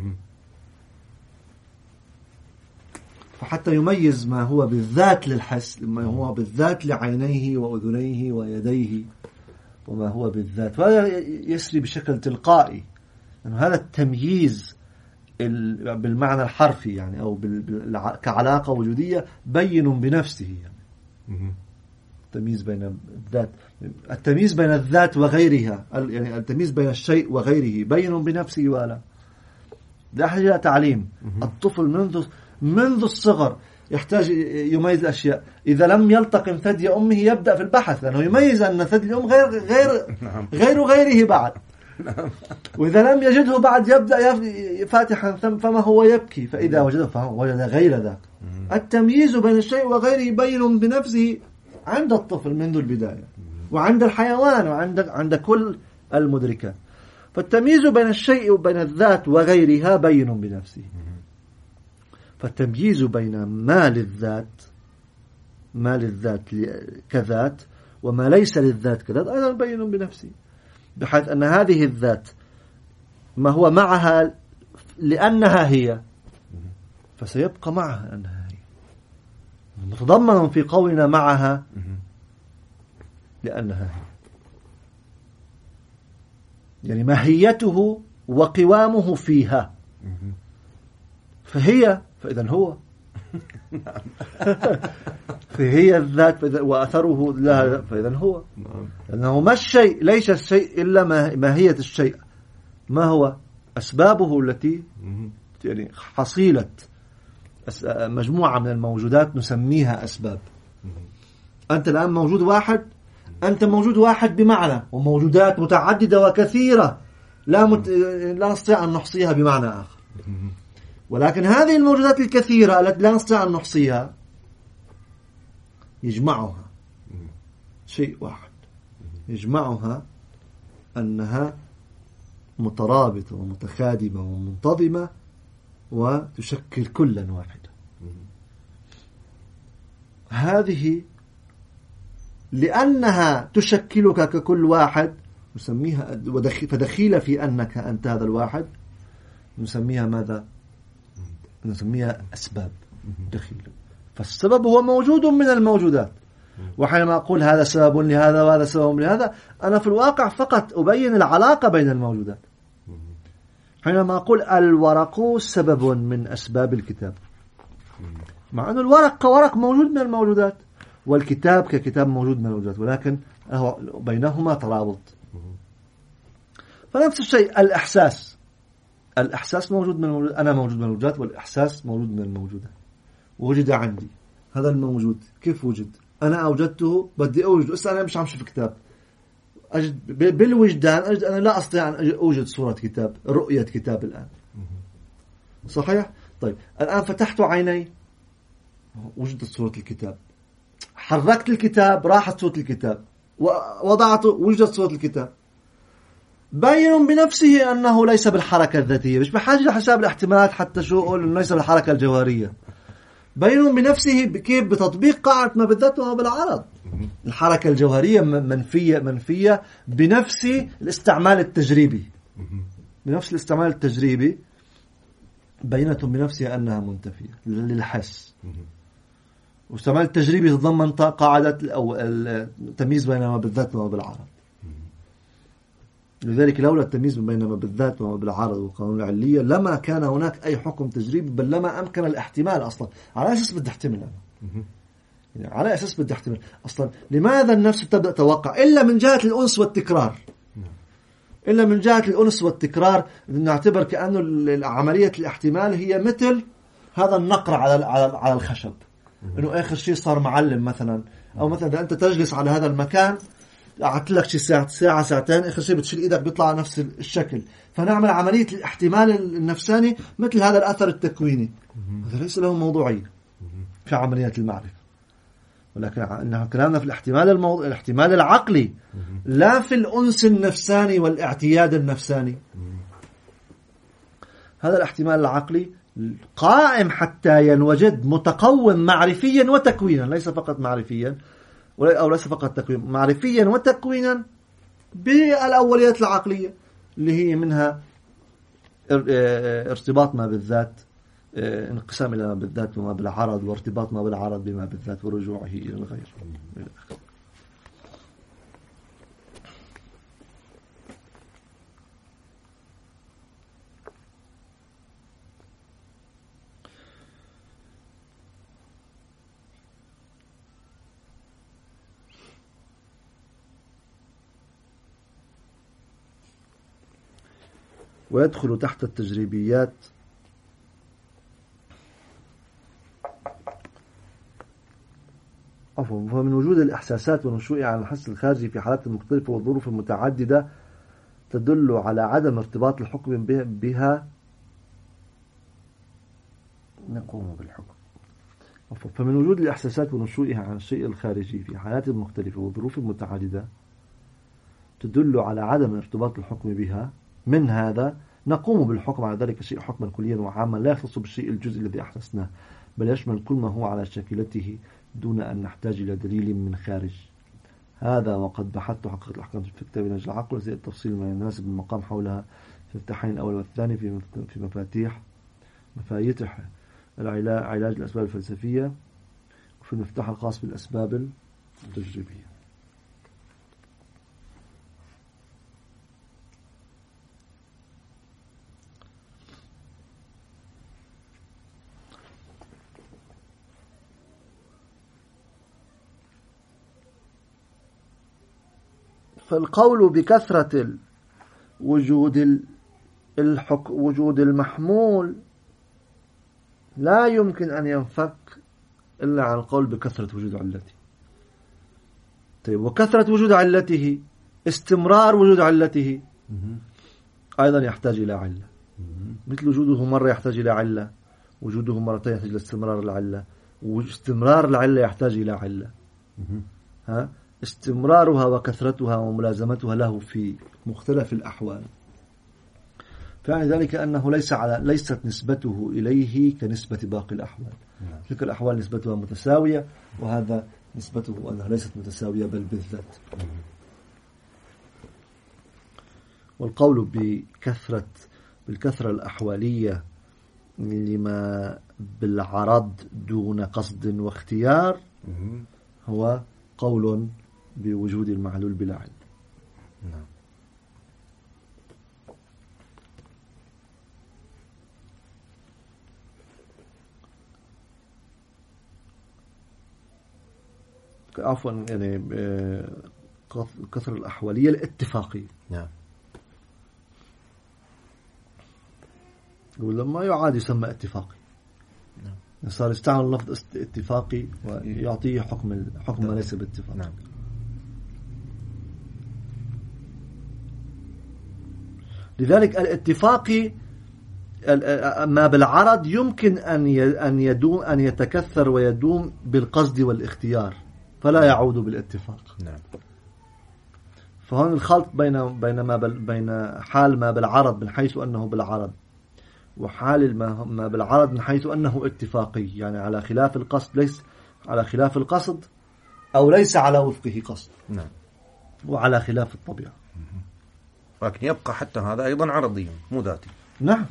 فحتى يميز ما هو بالذات للحس، ما هو بالذات لعينيه وأذنيه ويديه، وما هو بالذات، وهذا يسري بشكل تلقائي. يعني هذا التمييز بالمعنى الحرفي يعني، أو كعلاقة وجودية بين بنفسه يعني. التمييز بين الذات، التمييز بين الذات وغيرها، يعني التمييز بين الشيء وغيره بين بنفسه ولا لا يحتاج إلى تعليم. الطفل منذ منذ الصغر يحتاج يميز الأشياء. إذا لم يلتقم ثدي أمه يبدأ في البحث، لأنه يميز أن ثدي الأم غير غير غير غيره بعد. وإذا لم يجده بعد يبدأ فاتحا فما هو يبكي، فإذا وجده فهو وجد غير ذاك. التمييز بين الشيء وغيره بين بنفسه عند الطفل منذ البداية، وعند الحيوان، وعند عند كل المدركات. فالتمييز بين الشيء وبين الذات وغيرها بين بنفسه. فالتمييز بين ما للذات ما للذات كذات وما ليس للذات كذات أيضا بين بنفسه، بحيث أن هذه الذات ما هو معها لأنها هي، فسيبقى معها لأنها هي، متضمن في قولنا معها لأنها هي، يعني ماهيته وقوامه فيها، فهي فإذا هو فهي الذات وأثره لها، فإذا هو، لأنه ما الشيء ليس الشيء إلا ماهية الشيء، ما هو أسبابه التي يعني حصيلة مجموعة من الموجودات نسميها أسباب. أنت الآن موجود واحد، أنت موجود واحد بمعنى، وموجودات متعددة وكثيرة لا مت... لا نستطيع أن نحصيها بمعنى آخر. ولكن هذه الموجودات الكثيرة التي لا نستطيع أن نحصيها يجمعها شيء واحد، يجمعها أنها مترابطة ومتخادمة ومنتظمة وتشكل كلا واحدا. هذه لأنها تشكلك ككل واحد نسميها، فدخيلة في أنك أنت هذا الواحد نسميها ماذا؟ نسميها أسباب دخيلة. فالسبب هو موجود من الموجودات، وحينما أقول هذا سبب لهذا وهذا سبب لهذا، أنا في الواقع فقط أبين العلاقة بين الموجودات. حينما أقول الورق سبب من أسباب الكتاب، مع أن الورق كورق موجود من الموجودات، والكتاب ككتاب موجود من الموجودات، ولكن بينهما ترابط. فنفس الشيء الإحساس، الإحساس موجود من الموجود، أنا موجود من الموجودات، والإحساس موجود من الموجودات. وجد عندي هذا الموجود، كيف وجد؟ أنا أوجدته، بدي أوجد، بس أنا مش عم شوف كتاب، أجد بالوجدان أجد أنا لا أستطيع أن أوجد صورة كتاب، رؤية كتاب الآن. صحيح؟ طيب الآن فتحت عيني وجدت صورة الكتاب، حركت الكتاب راحت صورة الكتاب، ووضعته وجدت صورة الكتاب. باين بنفسه أنه ليس بالحركة الذاتية، مش بحاجة لحساب الاحتمالات حتى شو أقول إنه ليس بالحركة الجوهرية. باين بنفسه كيف؟ بتطبيق قاعدة ما بالذات وما بالعرض. الحركة الجوهرية منفية منفية بنفس الاستعمال التجريبي، بنفس الاستعمال التجريبي بينة بنفسها أنها منتفية للحس. والاستعمال التجريبي يتضمن قاعدة أو التمييز بين ما بالذات وما بالعرض. لذلك لولا التمييز بين ما بالذات وما بالعرض والقانون العلية لما كان هناك أي حكم تجريبي، بل لما أمكن الاحتمال أصلا. على أساس بدي احتمل أنا، يعني على أساس بدي احتمل أصلا. لماذا النفس تبدأ توقع إلا من جهة الأنس والتكرار؟ إلا من جهة الأنس والتكرار نعتبر كأنه عملية الاحتمال هي مثل هذا النقر على على على الخشب، إنه آخر شيء صار معلم مثلا، أو مثلا إذا أنت تجلس على هذا المكان قعدت لك شي ساعة ساعة ساعتين، آخر شيء بتشيل إيدك بيطلع نفس الشكل. فنعمل عملية الاحتمال النفساني مثل هذا الأثر التكويني. هذا ليس له موضوعية في عملية المعرفة، ولكن إنه كلامنا في الاحتمال الموضوع الاحتمال العقلي، لا في الأنس النفساني والاعتياد النفساني. هذا الاحتمال العقلي قائم حتى ينوجد متقوم معرفيا وتكوينا، ليس فقط معرفيا أو ليس فقط تكوين، معرفيا وتكوينا بالأوليات العقلية اللي هي منها ارتباط ما بالذات، انقسام إلى ما بالذات وما بالعرض، وارتباط ما بالعرض بما بالذات، ورجوعه إلى الغير. ويدخل تحت التجريبيات عفوا فمن وجود الإحساسات ونشوئها عن الحس الخارجي في حالات مختلفة والظروف المتعددة تدل على عدم ارتباط الحكم بها نقوم بالحكم. فمن وجود الإحساسات ونشوئها عن الشيء الخارجي في حالات مختلفة والظروف المتعددة تدل على عدم ارتباط الحكم بها، من هذا نقوم بالحكم على ذلك الشيء حكما كليا وعاما لا يختص بالشيء الجزء الذي أحسسناه، بل يشمل كل ما هو على شاكلته دون أن نحتاج إلى دليل من خارج. هذا وقد بحثت حقيقة الأحكام في كتاب نهج العقل، وزي التفصيل ما يناسب المقام حولها في الفتحين الأول والثاني في في مفاتيح مفايتح علاج الأسباب الفلسفية، وفي المفتاح الخاص بالأسباب التجريبية. فالقول بكثرة وجود الحك وجود المحمول لا يمكن أن ينفك إلا عن القول بكثرة وجود علته. طيب، وكثرة وجود علته استمرار وجود علته أيضا يحتاج إلى علة، مثل وجوده مرة يحتاج إلى علة، وجوده مرتين يحتاج إلى استمرار العلة، واستمرار العلة يحتاج إلى علة. ها استمرارها وكثرتها وملازمتها له في مختلف الأحوال، فعني ذلك أنه ليس على ليست نسبته إليه كنسبة باقي الأحوال. تلك الأحوال نسبتها متساوية، وهذا نسبته أنها ليست متساوية بل بالذات. والقول بكثرة بالكثرة الأحوالية لما بالعرض دون قصد واختيار هو قول بوجود المعلول بلا علم. نعم. عفوا يعني كثرة الأحوالية الاتفاقية. نعم. ولما يعاد يسمى اتفاقي. نعم. صار يستعمل لفظ اتفاقي ويعطيه حكم حكم ما ليس باتفاق. نعم. لذلك الاتفاقي ما بالعرض يمكن أن أن يدوم أن يتكثر ويدوم بالقصد والاختيار، فلا يعود بالاتفاق. نعم. فهون الخلط بين بين ما بين حال ما بالعرض من حيث أنه بالعرض، وحال ما بالعرض من حيث أنه اتفاقي، يعني على خلاف القصد، ليس على خلاف القصد أو ليس على وفقه قصد. نعم. وعلى خلاف الطبيعة. لكن يبقى حتى هذا أيضا عرضي مو ذاتي. نعم.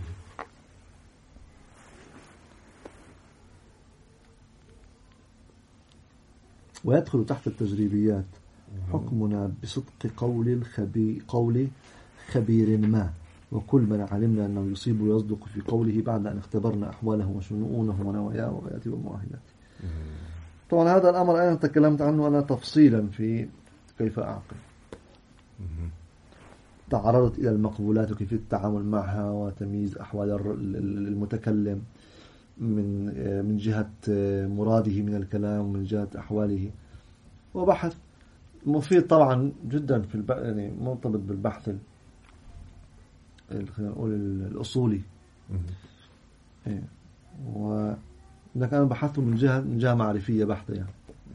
ويدخل تحت التجريبيات حكمنا بصدق قول الخبي قول خبير ما، وكل من علمنا أنه يصيب ويصدق في قوله بعد أن اختبرنا أحواله وشؤونه ونواياه وغاياته ومؤهلاته. طبعا هذا الأمر أنا تكلمت عنه أنا تفصيلا في كيف أعقل. تعرضت إلى المقبولات وكيف التعامل معها وتمييز أحوال المتكلم من من جهة مراده من الكلام ومن جهة أحواله، وبحث مفيد طبعا جدا في الب... يعني مرتبط بالبحث ال... خلينا نقول الأصولي. إيه. ولكن أنا بحثته من جهة من جهة معرفية بحتة، يعني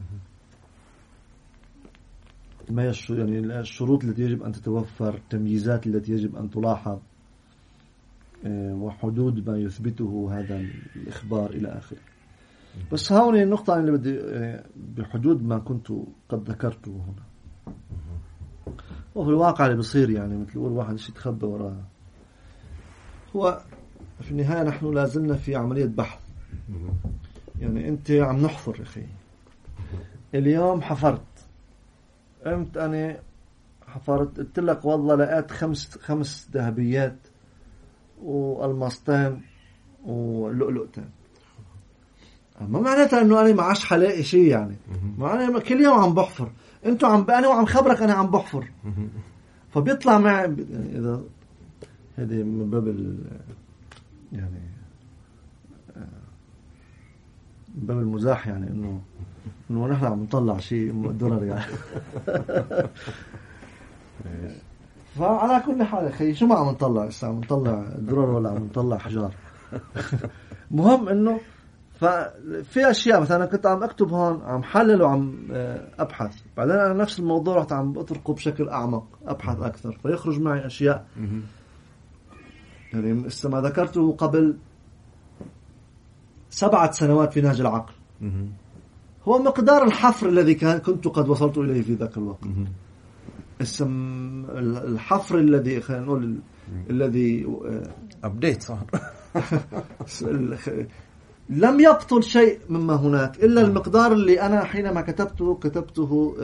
ما هي يعني الشروط التي يجب أن تتوفر، التمييزات التي يجب أن تلاحظ، وحدود ما يثبته هذا الإخبار إلى آخره. بس هون النقطة اللي بدي بحدود ما كنت قد ذكرته هنا، وفي الواقع اللي بصير يعني مثل يقول واحد شيء تخبى وراها. هو في النهاية نحن لازلنا في عملية بحث. يعني أنت عم نحفر يا أخي، اليوم حفرت، قمت أنا حفرت قلت لك والله لقيت خمس خمس ذهبيات والماستين ولؤلؤتين، ما معناتها انه انا ما عادش حلاقي شيء. يعني معناتها كل يوم عم بحفر، انتوا عم انا وعم خبرك انا عم بحفر، فبيطلع معي يعني اذا هذه من باب يعني من باب المزاح، يعني انه انه نحن عم نطلع شيء درر يعني. فعلى كل حال اخي شو ما عم نطلع، هسه عم نطلع درر ولا عم نطلع حجار؟ مهم انه ففي اشياء مثلا كنت عم اكتب هون عم حلل وعم ابحث، بعدين انا نفس الموضوع رحت عم بطرقه بشكل اعمق ابحث اكثر، فيخرج معي اشياء يعني لسه ما ذكرته قبل سبعة سنوات في نهج العقل، هو مقدار الحفر الذي كان كنت قد وصلت اليه في ذاك الوقت. اسم الحفر الذي خلينا نقول الذي ابديت صار لم يبطل شيء مما هناك إلا المقدار اللي أنا حينما كتبته كتبته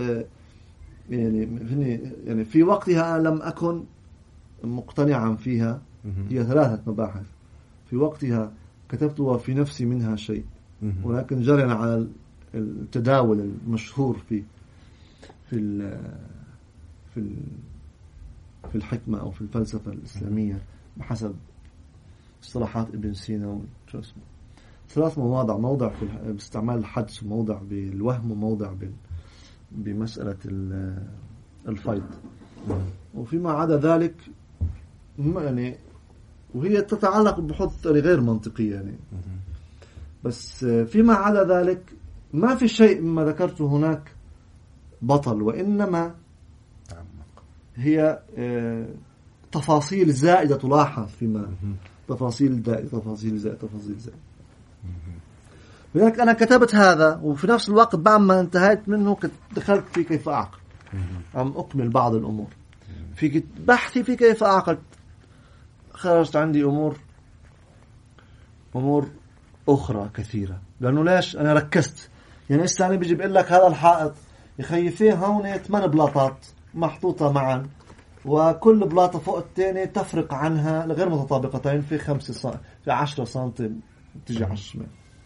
يعني يعني في وقتها لم أكن مقتنعا فيها. هي ثلاثة مباحث في وقتها كتبت وفي نفسي منها شيء، ولكن جرينا على التداول المشهور في في في في الحكمة أو في الفلسفة الإسلامية بحسب اصطلاحات ابن سينا وشو اسمه، ثلاث مواضع: موضع في باستعمال الحدس، وموضع بالوهم، وموضع بمسألة الفيض. وفيما عدا ذلك يعني وهي تتعلق بحث غير منطقية يعني، بس فيما عدا ذلك ما في شيء مما ذكرته هناك بطل، وإنما هي تفاصيل زائدة تلاحظ فيما تفاصيل زائدة تفاصيل زائدة تفاصيل زائدة. لذلك أنا كتبت هذا، وفي نفس الوقت بعد ما انتهيت منه دخلت في كيف أعقل، عم أكمل بعض الأمور في بحثي في كيف أعقل. خرجت عندي أمور أمور أخرى كثيرة، لأنه ليش أنا ركزت يعني إيش أنا بيجي بقول لك هذا الحائط يخي فيه هون ثمان بلاطات محطوطة معا، وكل بلاطة فوق الثانية تفرق عنها غير متطابقتين في خمسة ص... في عشرة سنتي تجي على الشمال.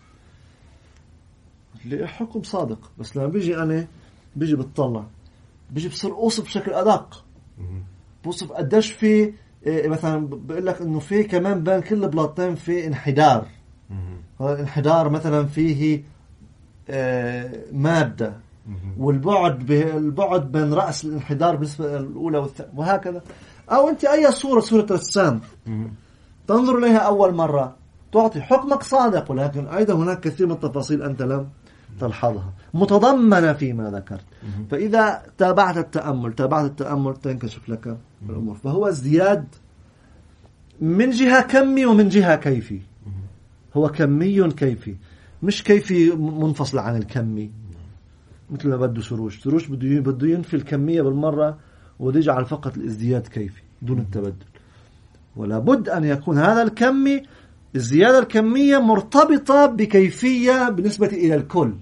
اللي حكم صادق، بس لما بيجي أنا بيجي بتطلع بيجي بصير أوصف بشكل أدق، بوصف قديش في إيه مثلا بقول لك إنه في كمان بين كل بلاطتين في انحدار. هذا الانحدار مثلا فيه إيه مادة، والبعد البعد بين رأس الانحدار بالنسبة الأولى والثانية وهكذا. أو أنت أي صورة صورة رسام تنظر إليها أول مرة تعطي حكمك صادق، ولكن أيضا هناك كثير من التفاصيل أنت لم تلحظها متضمنة فيما ذكرت. فإذا تابعت التأمل تابعت التأمل تنكشف لك الأمور. فهو ازدياد من جهة كمي ومن جهة كيفي. هو كمي كيفي، مش كيفي منفصل عن الكمي مثل ما بده سروش. سروش بده بده ينفي الكمية بالمرة ويجعل فقط الازدياد كيفي دون التبدل. ولا بد أن يكون هذا الكمي الزيادة الكمية مرتبطة بكيفية بالنسبة إلى الكل،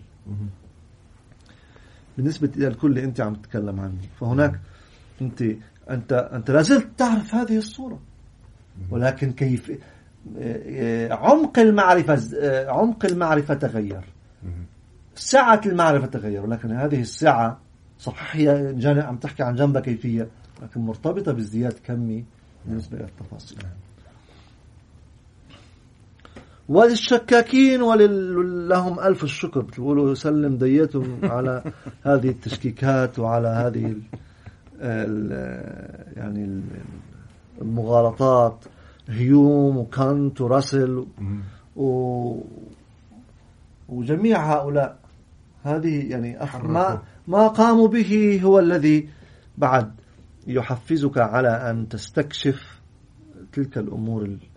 بالنسبة إلى الكل اللي أنت عم تتكلم عنه. فهناك أنت أنت أنت لازلت تعرف هذه الصورة، ولكن كيف عمق المعرفة عمق المعرفة تغير، سعة المعرفة تغير، ولكن هذه السعة صحيح هي عم تحكي عن جنبها كيفية، لكن مرتبطة بازدياد كمي بالنسبة إلى التفاصيل. وللشكاكين ولهم ألف الشكر، بتقولوا سلم ديتهم على هذه التشكيكات وعلى هذه ال ال يعني المغالطات، هيوم وكانت وراسل و وجميع هؤلاء. هذه يعني ما ما قاموا به هو الذي بعد يحفزك على أن تستكشف تلك الأمور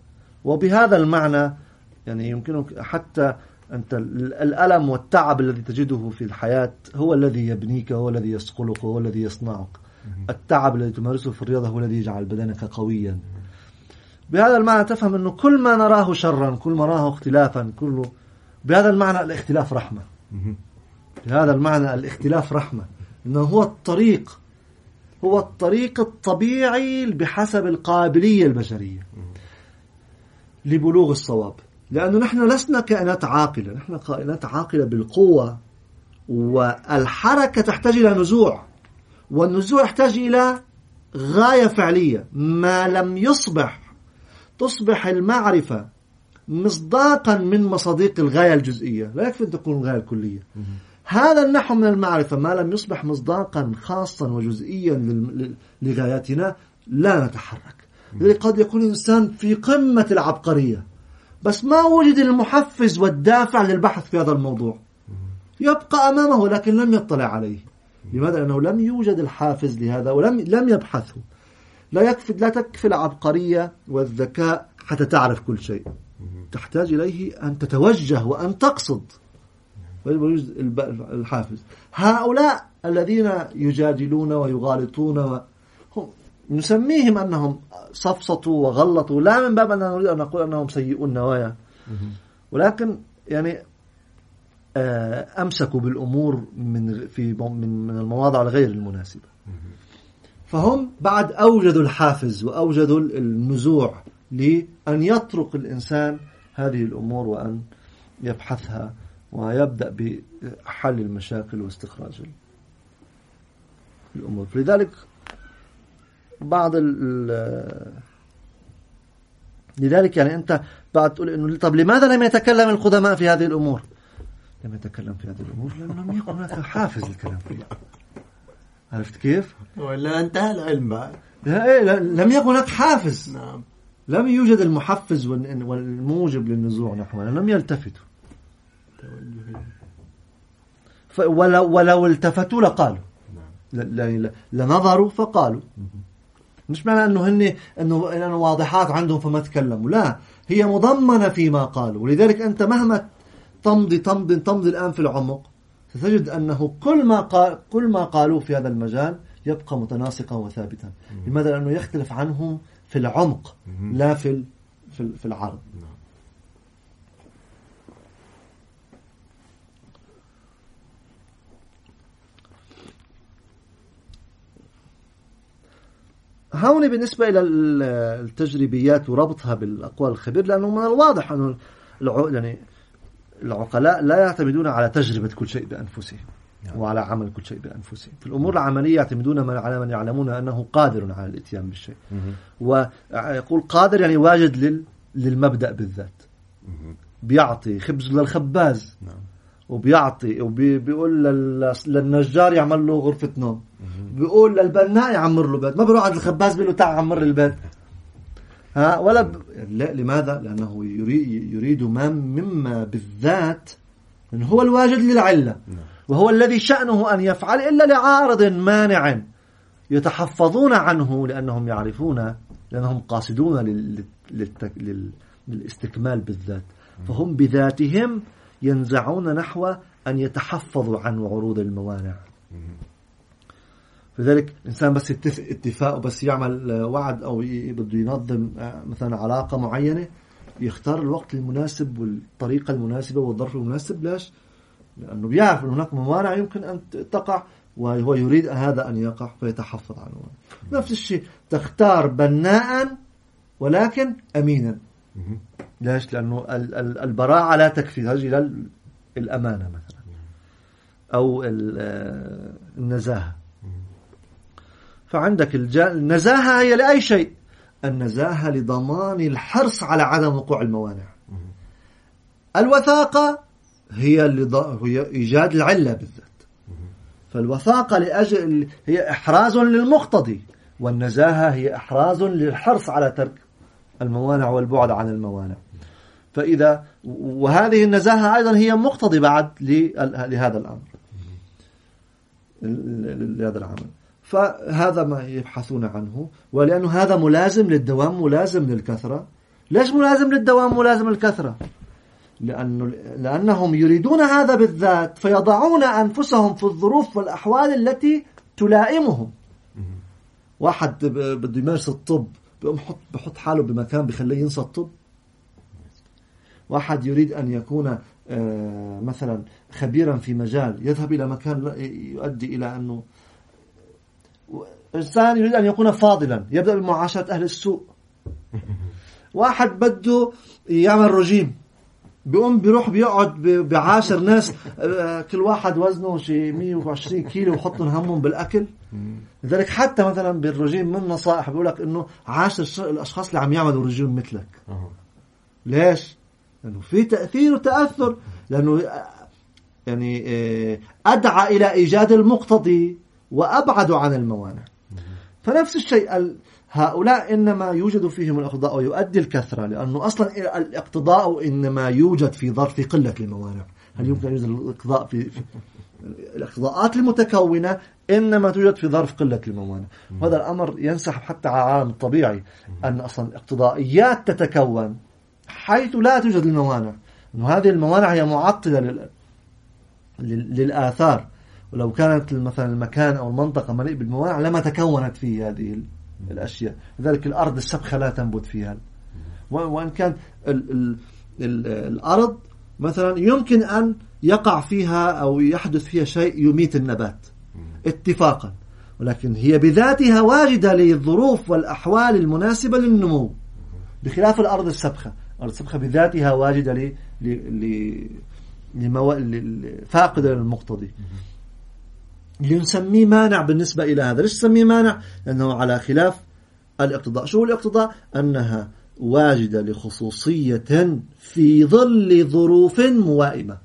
وبهذا المعنى يعني يمكنك حتى أنت الألم والتعب الذي تجده في الحياة هو الذي يبنيك، هو الذي يصقلك، هو الذي يصنعك. التعب الذي تمارسه في الرياضة هو الذي يجعل بدنك قويا. بهذا المعنى تفهم أنه كل ما نراه شرا، كل ما نراه اختلافا، كله بهذا المعنى الاختلاف رحمة. بهذا المعنى الاختلاف رحمة، أنه هو الطريق، هو الطريق الطبيعي بحسب القابلية البشرية لبلوغ الصواب. لأنه نحن لسنا كائنات عاقلة، نحن كائنات عاقلة بالقوة، والحركة تحتاج إلى نزوع، والنزوع يحتاج إلى غاية فعلية. ما لم يصبح تصبح المعرفة مصداقا من مصادق الغاية الجزئية، لا يكفي أن تكون الغاية الكلية. هذا النحو من المعرفة ما لم يصبح مصداقا خاصا وجزئيا لغاياتنا لا نتحرك. لذلك قد يكون الإنسان في قمة العبقرية بس ما وجد المحفز والدافع للبحث في هذا الموضوع، يبقى أمامه لكن لم يطلع عليه. لماذا؟ لأنه لم يوجد الحافز لهذا ولم لم يبحثه. لا يكفي لا تكفي العبقرية والذكاء حتى تعرف كل شيء، تحتاج إليه أن تتوجه وأن تقصد، ويوجد الحافز. هؤلاء الذين يجادلون ويغالطون هم نسميهم أنهم صفصطوا وغلطوا، لا من باب أننا نريد أن نقول أنهم سيئون النوايا، ولكن يعني أمسكوا بالأمور من في من من المواضع الغير المناسبة. فهم بعد أوجدوا الحافز وأوجدوا النزوع لأن يطرق الإنسان هذه الأمور وأن يبحثها ويبدأ بحل المشاكل واستخراج الأمور. لذلك بعض ال لذلك يعني أنت بعد تقول إنه طب لماذا لم يتكلم القدماء في هذه الأمور؟ لم يتكلم في هذه الأمور لأنه لم يكن هناك حافز للكلام فيها. عرفت كيف؟ ولا انتهى العلم بعد. لم يكن هناك حافز. نعم. لم يوجد المحفز والموجب للنزوع نحونا، لم يلتفتوا. ولو, ولو التفتوا لقالوا. نعم. لنظروا فقالوا. مش معنى أنه هن أنه, أنه واضحات عندهم فما تكلموا، لا، هي مضمنة فيما قالوا. ولذلك أنت مهما تمضي تمضي تمضي الآن في العمق ستجد أنه كل ما قال كل ما قالوه في هذا المجال يبقى متناسقا وثابتا. لماذا؟ لأنه يختلف عنهم في العمق لا في في العرض. هون بالنسبة إلى التجريبيات وربطها بالأقوال الخبير، لأنه من الواضح أنه يعني العقلاء لا يعتمدون على تجربة كل شيء بأنفسهم وعلى عمل كل شيء بأنفسهم. في الأمور العملية يعتمدون على من يعلمون أنه قادر على الاتيان بالشيء. ويقول قادر يعني واجد للمبدأ بالذات، بيعطي خبز للخباز وبيعطي وبيقول للنجار يعمل له غرفة نوم، بيقول للبناء يعمر له بيت، ما بيروح عند الخباز بيقول له تعال عمر البيت. ها ولا ب... لا، لماذا؟ لأنه يريد يريد ما مما بالذات إنه هو الواجد للعلة، وهو الذي شأنه أن يفعل إلا لعارض مانع يتحفظون عنه لأنهم يعرفون لأنهم قاصدون لل... للتك... لل... للاستكمال بالذات. فهم بذاتهم ينزعون نحو أن يتحفظوا عن عروض الموانع. لذلك الإنسان بس يتفق اتفاق وبس يعمل وعد أو بده ينظم مثلا علاقة معينة، يختار الوقت المناسب والطريقة المناسبة والظرف المناسب. ليش؟ لأنه بيعرف أن هناك موانع يمكن أن تقع وهو يريد هذا أن يقع فيتحفظ عنه. نفس الشيء تختار بناء ولكن أمينا. ليش؟ لأنه البراعة لا تكفي، هذه الأمانة مثلا أو النزاهة. فعندك النزاهة هي لأي شيء، النزاهة لضمان الحرص على عدم وقوع الموانع. الوثاقة هي هي إيجاد العلة بالذات. فالوثاقة لأجل هي إحراز للمقتضي، والنزاهة هي إحراز للحرص على ترك الموانع والبعد عن الموانع. فإذا وهذه النزاهة أيضا هي مقتضي بعد لهذا الأمر لهذا العمل. فهذا ما يبحثون عنه، ولأنه هذا ملازم للدوام ملازم للكثرة، ليش ملازم للدوام ملازم للكثرة؟ لأنه لأنهم يريدون هذا بالذات فيضعون أنفسهم في الظروف والأحوال التي تلائمهم. واحد بده يمارس الطب بيقوم حط بحط حاله بمكان بخليه ينسى الطب. واحد يريد أن يكون مثلا خبيرا في مجال يذهب إلى مكان يؤدي إلى أنه إنسان يريد أن يكون فاضلا يبدأ بمعاشرة أهل السوء. واحد بده يعمل رجيم بيقوم بيروح بيقعد بعاشر ناس كل واحد وزنه شيء مية وعشرين كيلو وحطهم همهم بالأكل. لذلك حتى مثلا بالرجيم من نصائح بيقولك إنه عاشر الأشخاص اللي عم يعملوا رجيم مثلك. ليش؟ لأنه في تأثير وتأثر، لأنه يعني أدعى إلى إيجاد المقتضي وأبعد عن الموانع. فنفس الشيء هؤلاء إنما يوجد فيهم الاقتضاء ويؤدي الكثرة، لأنه أصلا الاقتضاء إنما يوجد في ظرف قلة الموانع. هل يمكن أن يوجد الاقتضاء في, في الاقتضاءات المتكونة إنما توجد في ظرف قلة الموانع. وهذا الأمر ينسحب حتى على العالم الطبيعي، أن أصلا الاقتضائيات تتكون حيث لا توجد الموانع. إنه هذه الموانع هي معطلة لل... للآثار، ولو كانت مثلا المكان أو المنطقة مليء بالموانع لما تكونت فيه هذه الأشياء. لذلك الأرض السبخة لا تنبت فيها، وإن كان ال ال ال الأرض مثلا يمكن أن يقع فيها أو يحدث فيها شيء يميت النبات اتفاقا، ولكن هي بذاتها واجدة للظروف والأحوال المناسبة للنمو، بخلاف الأرض السبخة. الأرض السبخة بذاتها واجدة ل ل لمو... فاقدة للمقتضي، لنسميه مانع بالنسبة إلى هذا. ليش نسميه مانع؟ لأنه على خلاف الاقتضاء. شو الاقتضاء؟ أنها واجدة لخصوصية في ظل ظروف موائمة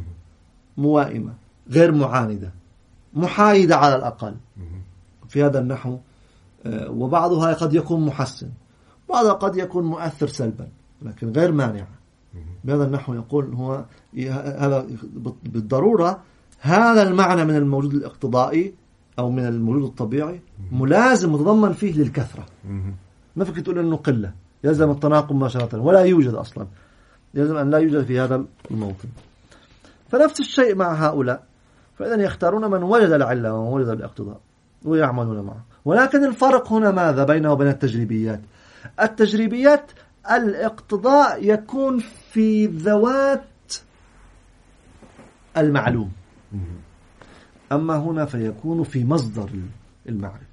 موائمة غير معاندة، محايدة على الأقل في هذا النحو. وبعضها قد يكون محسن، بعضها قد يكون مؤثر سلبا، لكن غير مانع. بهذا النحو يقول هو هذا بالضرورة هذا المعنى من الموجود الاقتضائي أو من الموجود الطبيعي ملازم متضمن فيه للكثرة. ما فيك تقول أنه قلة، يلزم التناقض مباشرة، ولا يوجد أصلا، يلزم أن لا يوجد في هذا الموطن. فنفس الشيء مع هؤلاء، فإذن يختارون من وجد العلة ومن وجد الاقتضاء ويعملون معه. ولكن الفرق هنا ماذا بينه وبين التجريبيات؟ التجريبيات الاقتضاء يكون في ذوات المعلوم، أما هنا فيكون في مصدر المعرفة.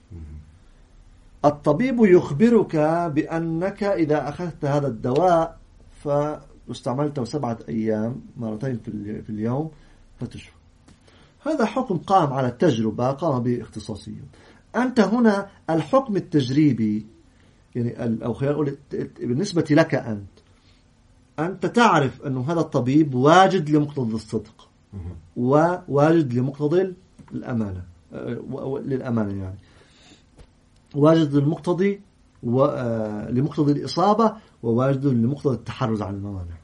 الطبيب يخبرك بأنك إذا أخذت هذا الدواء فاستعملته سبعة أيام مرتين في اليوم فتشفى. هذا حكم قام على التجربة قام به اختصاصيون. أنت هنا الحكم التجريبي يعني أو خلينا نقول بالنسبة لك أنت أنت تعرف أنه هذا الطبيب واجد لمقتضى الصدق وواجد لمقتضى الأمانة للأمانة يعني واجد للمقتضي ولمقتضى الإصابة وواجد لمقتضى التحرز عن الموانع.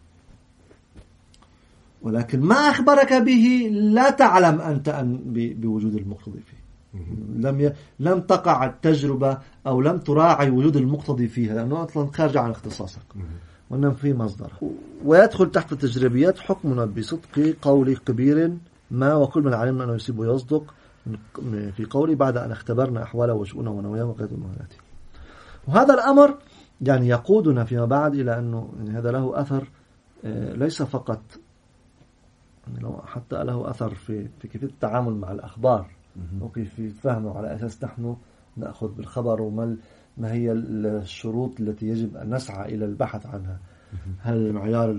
ولكن ما أخبرك به لا تعلم أنت أن بوجود المقتضي فيه. لم ي... لم تقع التجربة أو لم تراعي وجود المقتضي فيها لأنه أصلا خارج عن اختصاصك وأنه في مصدر. ويدخل تحت التجريبيات حكمنا بصدق قول كبير ما وكل من علمنا أنه يصيب ويصدق في قولي بعد أن اختبرنا أحواله وشؤونه ونواياه وغاية المهلاته. وهذا الأمر يعني يقودنا فيما بعد إلى أنه يعني هذا له أثر ليس فقط يعني حتى له أثر في في كيفية التعامل مع الأخبار وكيف فهمه على أساس نحن نأخذ بالخبر وما ما هي الشروط التي يجب أن نسعى إلى البحث عنها. هل معيار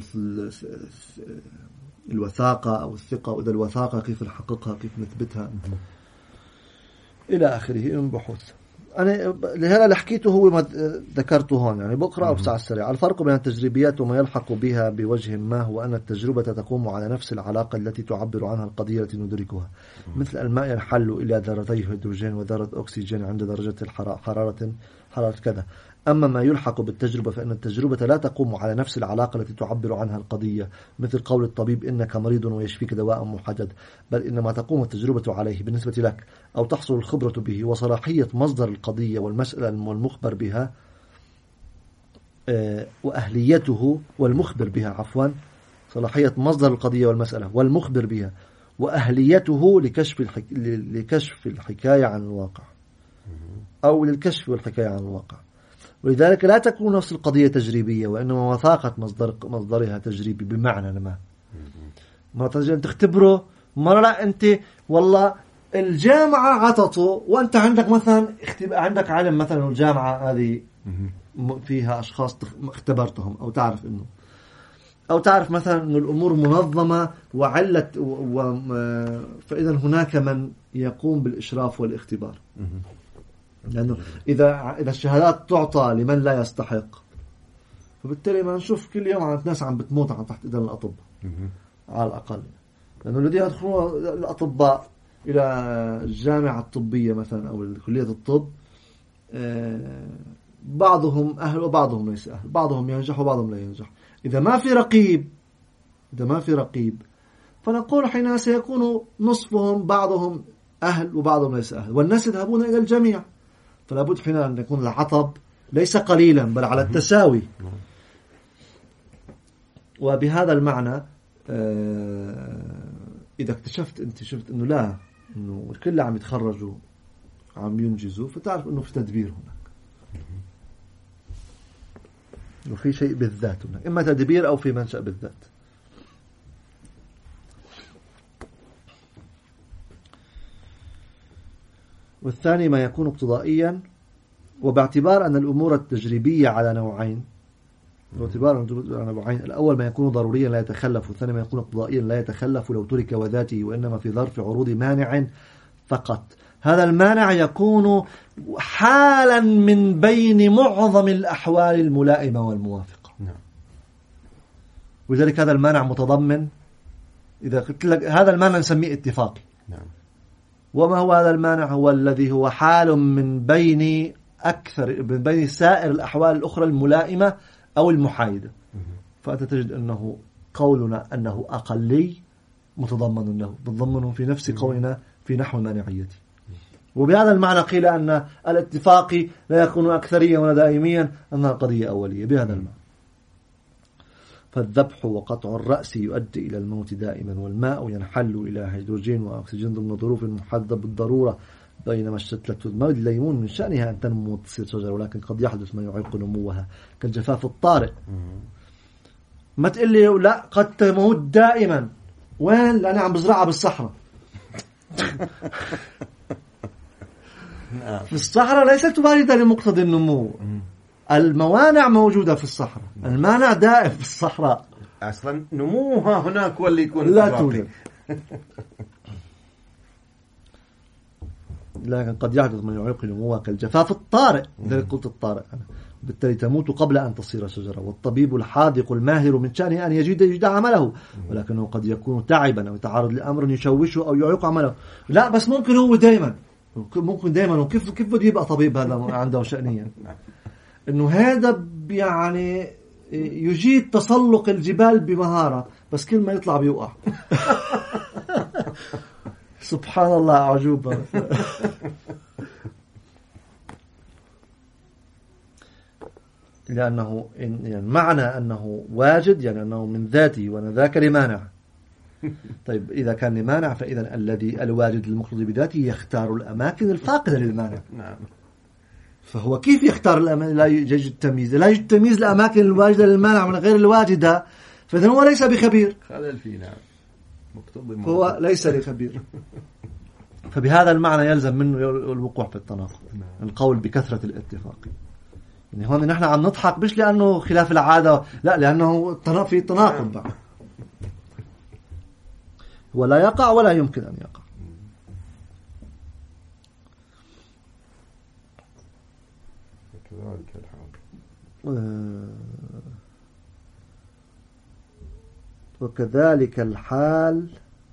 الوثاقة أو الثقة، وإذا الوثاقة كيف نحققها كيف نثبتها إلى آخره من بحوث. أنا لهذا اللي حكيته هو ما ذكرته هون يعني بقرأ أو بساعة السريع. الفرق بين التجريبيات وما يلحق بها بوجه ما هو أن التجربة تقوم على نفس العلاقة التي تعبر عنها القضية التي ندركها، مثل الماء ينحل إلى ذرتي هيدروجين وذرة أكسجين عند درجة حرارة حرارة كذا. أما ما يلحق بالتجربة فإن التجربة لا تقوم على نفس العلاقة التي تعبر عنها القضية، مثل قول الطبيب إنك مريض ويشفيك دواء محدد، بل إنما تقوم التجربة عليه بالنسبة لك أو تحصل الخبرة به وصلاحية مصدر القضية والمسألة والمخبر بها وأهليته والمخبر بها عفوا صلاحية مصدر القضية والمسألة والمخبر بها وأهليته لكشف الحك... لكشف الحكاية عن الواقع أو للكشف والحكاية عن الواقع. ولذلك لا تكون نفس القضية تجريبية وإنما وثاقة مصدر مصدرها تجريبي بمعنى ما مرة تجي أن تختبره مرة لا أنت والله الجامعة عطته وأنت عندك مثلا عندك علم مثلا الجامعة هذه فيها أشخاص اختبرتهم أو تعرف إنه أو تعرف مثلا إنه الأمور منظمة وعلت و... فإذا هناك من يقوم بالإشراف والاختبار. لأنه إذا إذا الشهادات تعطى لمن لا يستحق فبالتالي ما نشوف كل يوم عن ناس عم بتموت عن تحت إيدين الأطباء على الأقل. لأنه الذي يدخلون الأطباء إلى الجامعة الطبية مثلا أو كلية الطب بعضهم أهل وبعضهم ليس أهل، بعضهم ينجح وبعضهم لا ينجح. إذا ما في رقيب إذا ما في رقيب فنقول حينها سيكون نصفهم بعضهم أهل وبعضهم ليس أهل والناس يذهبون إلى الجميع. فلا بد حينها أن يكون العطب ليس قليلا بل على التساوي. وبهذا المعنى إذا اكتشفت أنت شفت أنه لا أنه الكل عم يتخرجوا عم ينجزوا فتعرف أنه في تدبير هناك وفي شيء بالذات هناك إما تدبير أو في منشأ بالذات. والثاني ما يكون اقتضائيا وباعتبار أن الأمور التجريبية على نوعين باعتبار على نوعين الأول ما يكون ضروريا لا يتخلف والثاني ما يكون اقتضائيا لا يتخلف لو ترك وذاته وإنما في ظرف عروض مانع فقط. هذا المانع يكون حالا من بين معظم الأحوال الملائمة والموافقة. نعم. ولذلك هذا المانع متضمن إذا قلت لك هذا المانع نسميه اتفاقي. نعم. وما هو هذا المانع؟ هو الذي هو حال من بين أكثر من بين سائر الأحوال الأخرى الملائمة أو المحايدة. فأنت تجد أنه قولنا أنه أقلي متضمن له متضمن في نفس قولنا في نحو المانعية. وبهذا المعنى قيل أن الاتفاقي لا يكون أكثريا ولا دائميا أنها قضية أولية بهذا المعنى. فالذبح وقطع الرأس يؤدي إلى الموت دائما والماء ينحل إلى هيدروجين وأكسجين ضمن ظروف محددة بالضرورة بينما الشتلة الموت الليمون من شأنها أن تنمو وتصير شجرة ولكن قد يحدث ما يعيق نموها كالجفاف الطارئ. ما تقول لي لا قد تموت دائما وين لأني عم بزرعها بالصحراء. في الصحراء ليست واردة لمقتضى النمو. الموانع موجودة في الصحراء المانع دائم في الصحراء أصلا نموها هناك واللي يكون لا توجد. لكن قد يحدث من يعيق نموها كالجفاف الطارئ لذلك قلت الطارئ أنا. بالتالي تموت قبل أن تصير شجرة. والطبيب الحاذق الماهر من شأنه أن يجد يجد عمله ولكنه قد يكون تعبا أو يتعرض لأمر يشوشه أو يعيق عمله. لا بس ممكن هو دائما ممكن دائما وكيف كيف بده يبقى طبيب هذا عنده شأنيا إنه هذا يعني يجيد تسلق الجبال بمهارة بس كل ما يطلع بيوقع. سبحان الله عجوبة. لأنه يعني معنى أنه واجد يعني أنه من ذاته وأن ذاك لمانع. طيب إذا كان لمانع فإذا الذي الواجد المقتضي بذاته يختار الأماكن الفاقدة للمانع. نعم. فهو كيف يختار الأماكن لا يوجد التمييز لا يوجد تمييز الأماكن الواجدة للمانع من غير الواجدة فإذا هو ليس بخبير. خلل فيه نعم. هو ليس بخبير. فبهذا المعنى يلزم منه الوقوع في التناقض. القول بكثرة الاتفاق. يعني هون نحن عم نضحك مش لأنه خلاف العادة لا لأنه في تناقض بعد. هو لا يقع ولا يمكن أن يقع. كذلك الحال وكذلك الحال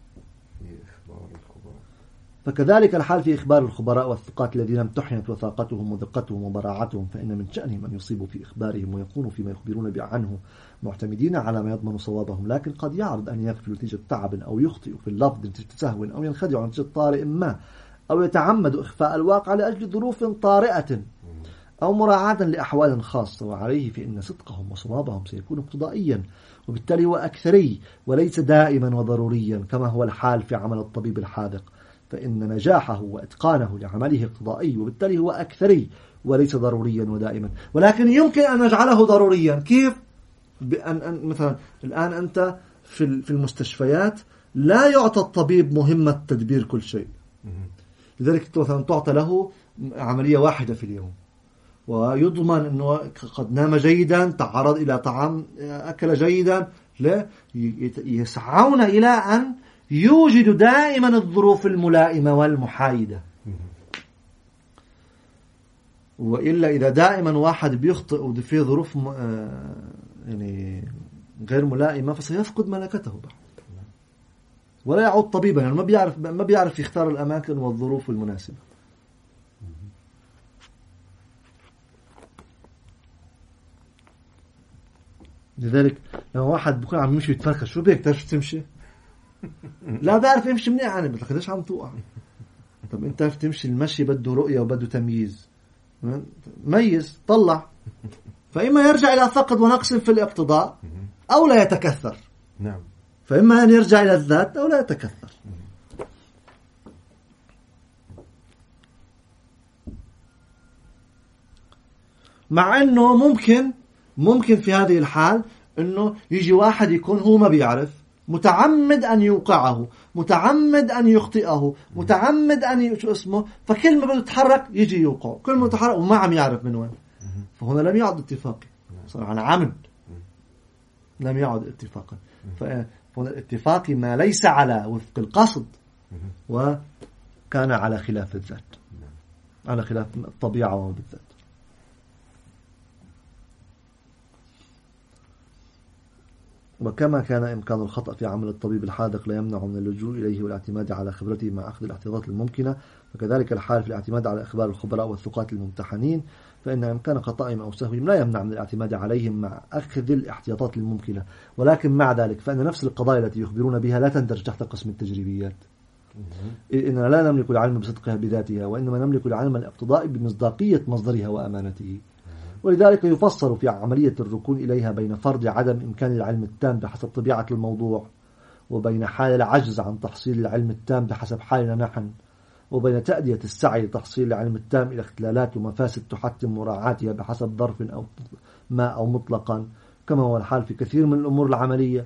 فكذلك الحال في إخبار الخبراء والثقات الذين امتحنت وثاقتهم ودقتهم وبراعتهم فإن من شأنهم أن يصيبوا في إخبارهم ويكونوا فيما يخبرون عنه معتمدين على ما يضمن صوابهم لكن قد يعرض أن يغفل نتيجة تعب أو يخطئ في اللفظ نتيجة سهو أو ينخدع نتيجة طارئ ما أو يتعمد إخفاء الواقع لأجل ظروف طارئة أو مراعاة لأحوال خاصة، وعليه فإن صدقهم وصوابهم سيكون اقتضائيا، وبالتالي هو أكثري وليس دائما وضروريا كما هو الحال في عمل الطبيب الحاذق، فإن نجاحه وإتقانه لعمله اقتضائي، وبالتالي هو أكثري وليس ضروريا ودائما. ولكن يمكن أن نجعله ضروريا. كيف؟ بأن أن مثلا الآن أنت في في المستشفيات لا يعطى الطبيب مهمة تدبير كل شيء، لذلك مثلا تعطى له عملية واحدة في اليوم، ويضمن أنه قد نام جيدا، تعرض إلى طعام، أكل جيدا. لا، يسعون إلى أن يوجدوا دائما الظروف الملائمة والمحايدة. وإلا إذا دائما واحد بيخطئ وفي ظروف يعني غير ملائمة فسيفقد ملكته بعد، ولا يعود طبيبا، يعني ما بيعرف ما بيعرف يختار الأماكن والظروف المناسبة. لذلك لما واحد بيكون عم يمشي يتفركش، شو بيك تعرف تمشي؟ لا بعرف يمشي منيح، يعني بتلاقي ليش عم توقع؟ طب انت عارف تمشي، المشي بده رؤية وبده تمييز، ميز طلع. فإما يرجع إلى فقد ونقص في الاقتضاء أو لا يتكثر. نعم. فإما أن يرجع إلى الذات أو لا يتكثر. مع أنه ممكن ممكن في هذه الحال أنه يجي واحد يكون هو ما بيعرف، متعمد أن يوقعه، متعمد أن يخطئه، متعمد أن شو اسمه، فكل ما بده يتحرك يجي يوقع، كل ما يتحرك وما عم يعرف من وين. فهنا لم يعد اتفاقي، صار على عمد، لم يعد اتفاقا. فهنا الاتفاقي ما ليس على وفق القصد، وكان على خلاف الذات، على خلاف الطبيعة وبالذات. وكما كان إمكان الخطأ في عمل الطبيب الحاذق لا يمنع من اللجوء إليه والاعتماد على خبرته مع أخذ الاحتياطات الممكنة، فكذلك الحال في الاعتماد على إخبار الخبراء والثقات الممتحنين، فإن إمكان خطأهم أو سهوهم لا يمنع من الاعتماد عليهم مع أخذ الاحتياطات الممكنة. ولكن مع ذلك فإن نفس القضايا التي يخبرون بها لا تندرج تحت قسم التجريبيات، إننا لا نملك العلم بصدقها بذاتها، وإنما نملك العلم الاقتضائي بمصداقية مصدرها وأمانته. ولذلك يفصل في عملية الركون إليها بين فرض عدم إمكان العلم التام بحسب طبيعة الموضوع، وبين حال العجز عن تحصيل العلم التام بحسب حالنا نحن، وبين تأدية السعي لتحصيل العلم التام إلى اختلالات ومفاسد تحتم مراعاتها بحسب ظرف أو ما أو مطلقا، كما هو الحال في كثير من الأمور العملية.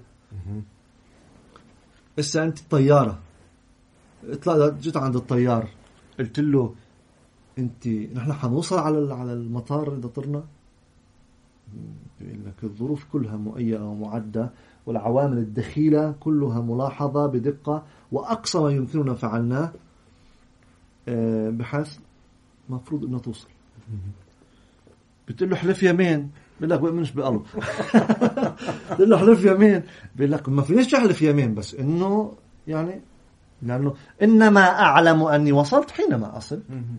إسا أنت الطيارة، اطلع جيت عند الطيار قلت له انت نحن حنوصل على على المطار اذا طرنا، بيقول لك الظروف كلها مؤيدة ومعدة، والعوامل الدخيلة كلها ملاحظة بدقة، واقصى ما يمكننا فعلناه بحيث مفروض انه توصل. بتقول له حلف يمين، بيقول لك بؤمنش بقلب. بتقول له حلف يمين، بيقول لك ما فينيش احلف يمين، بس انه يعني لانه انما اعلم اني وصلت حينما اصل.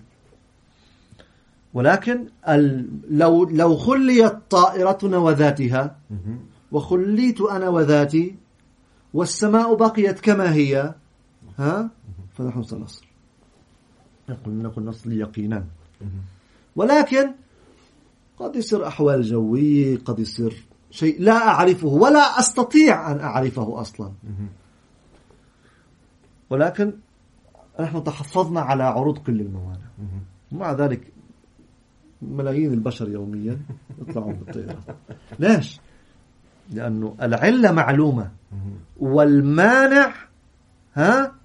ولكن لو لو خليت طائرتنا وذاتها وخليت أنا وذاتي والسماء بقيت كما هي، ها فنحن سنصل، نقول نقول نصل يقينا. ولكن قد يصير أحوال جوية، قد يصير شيء لا أعرفه ولا أستطيع أن أعرفه أصلا، ولكن نحن تحفظنا على عروض كل الموانع. ومع ذلك ملايين البشر يوميا يطلعون بالطيارات. ليش؟ لأنه العلة معلومة والمانع ها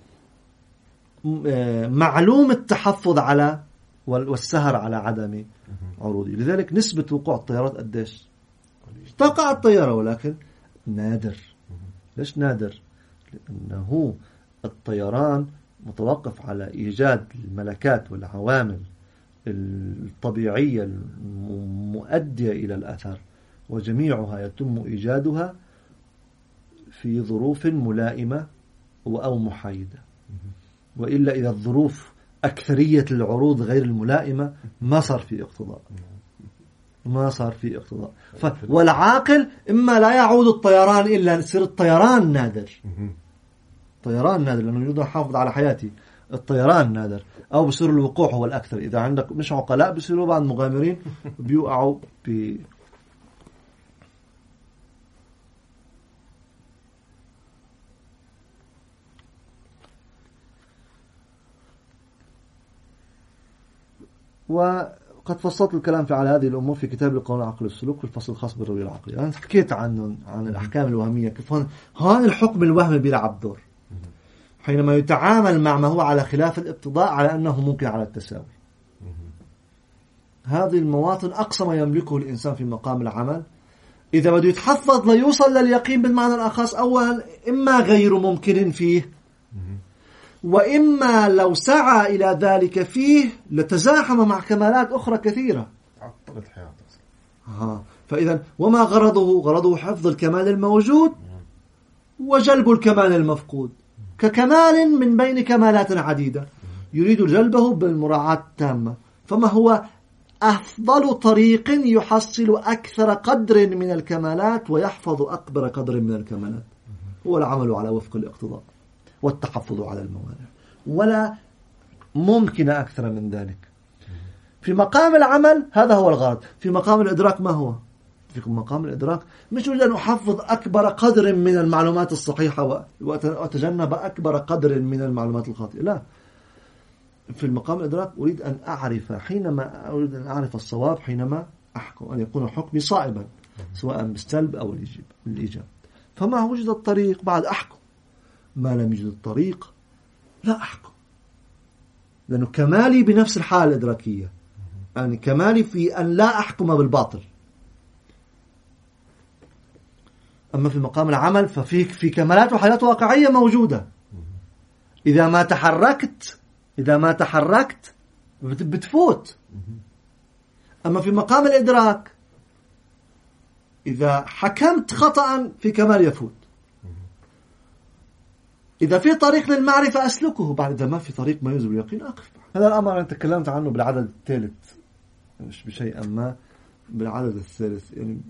معلوم التحفظ على والسهر على عدم عروضه. لذلك نسبة وقوع الطيارات قديش؟ تقع الطيارة ولكن نادر. ليش نادر؟ لأنه الطيران متوقف على إيجاد الملكات والعوامل الطبيعية المؤدية إلى الأثر، وجميعها يتم إيجادها في ظروف ملائمة أو محايدة. وإلا إذا الظروف أكثرية العروض غير الملائمة ما صار في اقتضاء، ما صار في اقتضاء. ف... والعاقل إما لا يعود الطيران إلا يصير الطيران نادر، طيران نادر لأنه يريد أن يحافظ على حياتي، الطيران نادر، أو بصير الوقوع هو الأكثر. إذا عندك مش عقلاء بصيروا بعض مغامرين بيوقعوا ب وقد فصلت الكلام في على هذه الأمور في كتاب القانون العقلي والسلوك في الفصل الخاص بالرؤية العقلية. أنا يعني حكيت عنه عن الأحكام الوهمية، كيف هون الحكم الوهمي بيلعب دور حينما يتعامل مع ما هو على خلاف الابتضاء على أنه ممكن على التساوي. هذه المواطن أقصى ما يملكه الإنسان في مقام العمل. إذا بده يتحفظ ليوصل لليقين بالمعنى الأخص، أولا إما غير ممكن فيه، وإما لو سعى إلى ذلك فيه لتزاحم مع كمالات أخرى كثيرة. عطلت حياته. ها فإذا وما غرضه؟ غرضه حفظ الكمال الموجود وجلب الكمال المفقود، ككمال من بين كمالات عديدة يريد جلبه بالمراعاة التامة. فما هو أفضل طريق يحصل أكثر قدر من الكمالات ويحفظ أكبر قدر من الكمالات؟ هو العمل على وفق الاقتضاء والتحفظ على الموانع، ولا ممكن أكثر من ذلك. في مقام العمل هذا هو الغرض. في مقام الإدراك ما هو؟ في مقام الإدراك مش أريد أن أحفظ أكبر قدر من المعلومات الصحيحة وأتجنب أكبر قدر من المعلومات الخاطئة، لا. في المقام الإدراك أريد أن أعرف، حينما أريد أن أعرف الصواب حينما أحكم، أن يكون حكمي صائبا سواء بالسلب أو الإيجاب. فما وجد الطريق بعد أحكم، ما لم يوجد الطريق لا أحكم، لأنه كمالي بنفس الحالة الإدراكية، يعني كمالي في أن لا أحكم بالباطل. أما في مقام العمل ففي في كمالات وحياة واقعية موجودة. إذا ما تحركت إذا ما تحركت بتفوت. أما في مقام الإدراك إذا حكمت خطأ في كمال يفوت. إذا في طريق للمعرفة أسلكه، بعد إذا ما في طريق ما يوجب اليقين أقف. هذا الأمر أنا تكلمت عنه بالعدد الثالث، مش بشيء ما بالعدد الثالث، يعني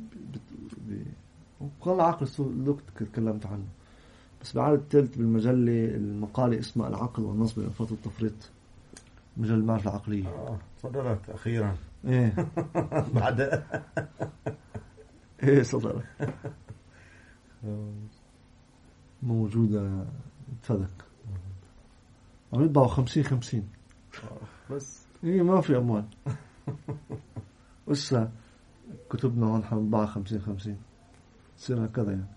قال عقل السلوك تكلمت عنه، بس بالعدد الثالث بالمجلة المقالة اسمها العقل والنصب والإفراط والتفريط، مجلة المعرفة العقلية. آه صدرت أخيرا. إيه بعد إيه صدرت موجودة تفدك. عم يطبعوا خمسين خمسين بس إيه ما في أموال. وإسا كتبنا هون حنطبعها خمسين خمسين تصير هكذا يعني.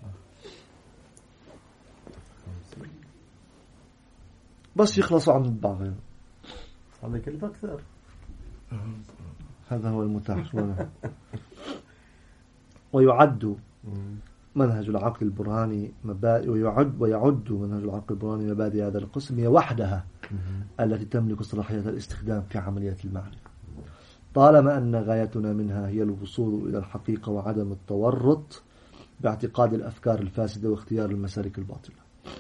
بس يخلصوا عم نطبع غيره. هذا يكلف أكثر. هذا هو المتاح. ويعد منهج العقل البرهاني مبادئ ويعد ويعد منهج العقل البرهاني مبادئ هذا القسم هي وحدها التي تملك صلاحية الاستخدام في عملية المعرفة، طالما أن غايتنا منها هي الوصول إلى الحقيقة وعدم التورط باعتقاد الأفكار الفاسدة واختيار المسالك الباطلة.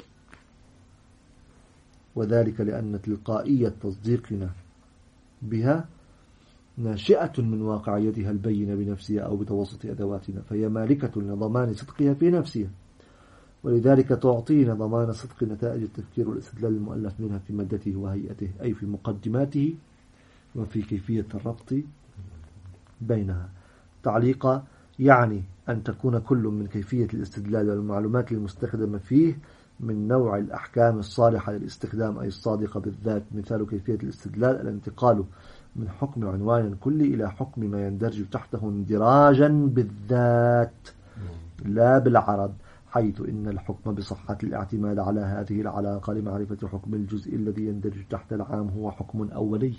وذلك لأن تلقائية تصديقنا بها ناشئة من واقعيتها البينة بنفسها أو بتوسط أدواتنا، فهي مالكة لضمان صدقها في نفسها، ولذلك تعطينا ضمان صدق نتائج التفكير والاستدلال المؤلف منها في مادته وهيئته، أي في مقدماته وفي كيفية الربط بينها. تعليق يعني أن تكون كل من كيفية الاستدلال والمعلومات المستخدمة فيه من نوع الأحكام الصالحة للاستخدام أي الصادقة بالذات. مثال كيفية الاستدلال الانتقال من حكم عنوان كلي إلى حكم ما يندرج تحته اندراجا بالذات لا بالعرض، حيث إن الحكم بصحة الاعتماد على هذه العلاقة لمعرفة حكم الجزء الذي يندرج تحت العام هو حكم أولي.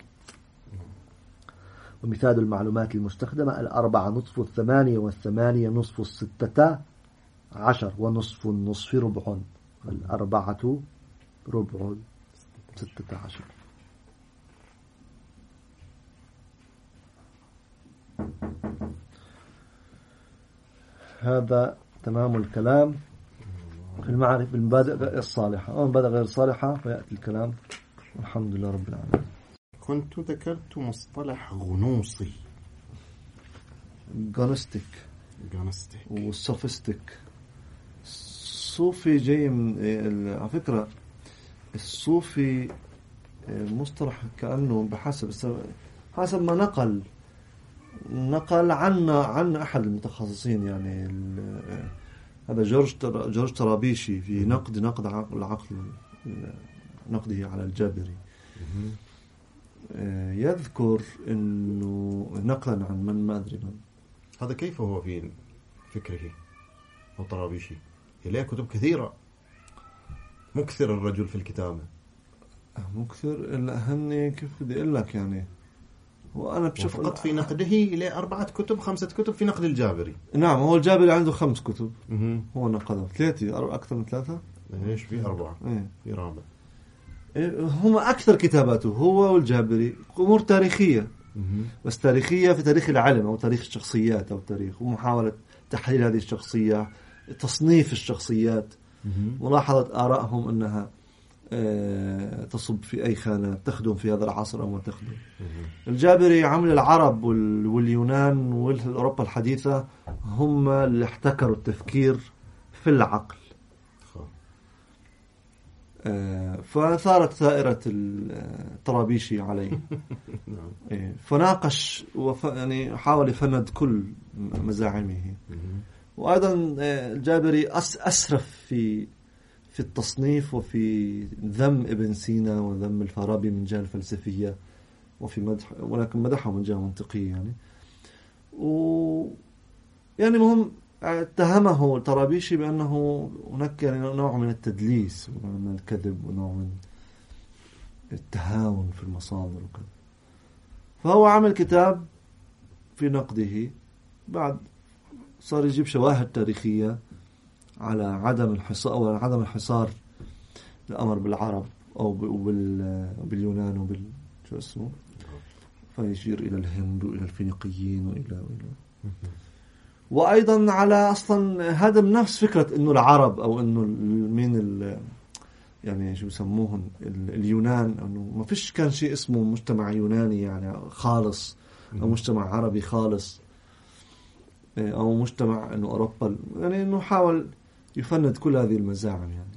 ومثال المعلومات المستخدمة الأربعة نصف الثمانية والثمانية نصف الستة عشر ونصف النصف ربع، الأربعة ربع ستة عشر. هذا تمام الكلام في المعرفة بالمبادئ الصالحة. أو المبادئ غير الصالحة فيأتي الكلام. الحمد لله رب العالمين. كنت ذكرت مصطلح غنوصي، غنستيك غنستيك والسوفستيك. الصوفي جاي من على فكرة الصوفي المصطلح كأنه بحسب حسب ما نقل نقل عنا عن أحد المتخصصين يعني هذا جورج جورج طرابيشي في نقد نقد العقل نقده على الجابري يذكر إنه نقلا عن من ما أدري من. هذا كيف هو في فكره أو طرابيشي؟ إليه كتب كثيرة، مكثر الرجل في الكتابة، مكثر إلا هني كيف بدي أقول لك يعني وأنا بشوف فقط في نقده إلى أربعة كتب خمسة كتب في نقد الجابري. نعم هو الجابري عنده خمس كتب مه. هو نقده ثلاثة أكثر من ثلاثة إيش في أربعة إيه. في رابع هم أكثر كتاباته هو والجابري أمور تاريخية مه. بس تاريخية في تاريخ العلم أو تاريخ الشخصيات أو تاريخ ومحاولة تحليل هذه الشخصية تصنيف الشخصيات مه. ملاحظة آرائهم أنها تصب في أي خانة تخدم في هذا العصر أو ما تخدم. الجابري عمل العرب واليونان والأوروبا الحديثة هم اللي احتكروا التفكير في العقل فثارت ثائرة الطرابيشي عليه فناقش وف... يعني حاول يفند كل مزاعمه. وأيضا الجابري أس... أسرف في في التصنيف وفي ذم ابن سينا وذم الفارابي من جهة الفلسفية وفي مدح ولكن مدحه من جهة منطقية يعني و يعني مهم اتهمه الطرابيشي بأنه هناك يعني نوع من التدليس ونوع من الكذب ونوع من التهاون في المصادر وكذا. فهو عمل كتاب في نقده بعد صار يجيب شواهد تاريخية على عدم الحصار أو عدم الحصار الأمر بالعرب أو باليونان وبال شو اسمه فيشير إلى الهند وإلى الفينيقيين وإلى وإلى وأيضا على أصلا هذا نفس فكرة إنه العرب أو إنه من ال يعني شو يسموهم اليونان إنه ما فيش كان شيء اسمه مجتمع يوناني يعني خالص أو مجتمع عربي خالص أو مجتمع إنه أوروبا يعني إنه حاول يفند كل هذه المزاعم يعني.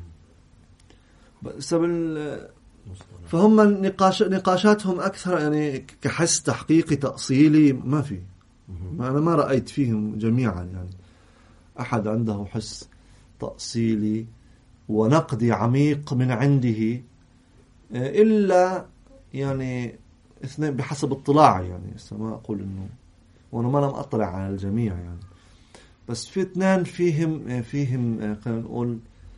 بس فهم نقاش نقاشاتهم أكثر يعني كحس تحقيقي تأصيلي ما في أنا ما رأيت فيهم جميعا يعني أحد عنده حس تأصيلي ونقدي عميق من عنده إلا يعني اثنين بحسب اطلاعي يعني ما أقول إنه وأنا ما لم أطلع على الجميع يعني بس في اثنين فيهم فيهم خلينا نقول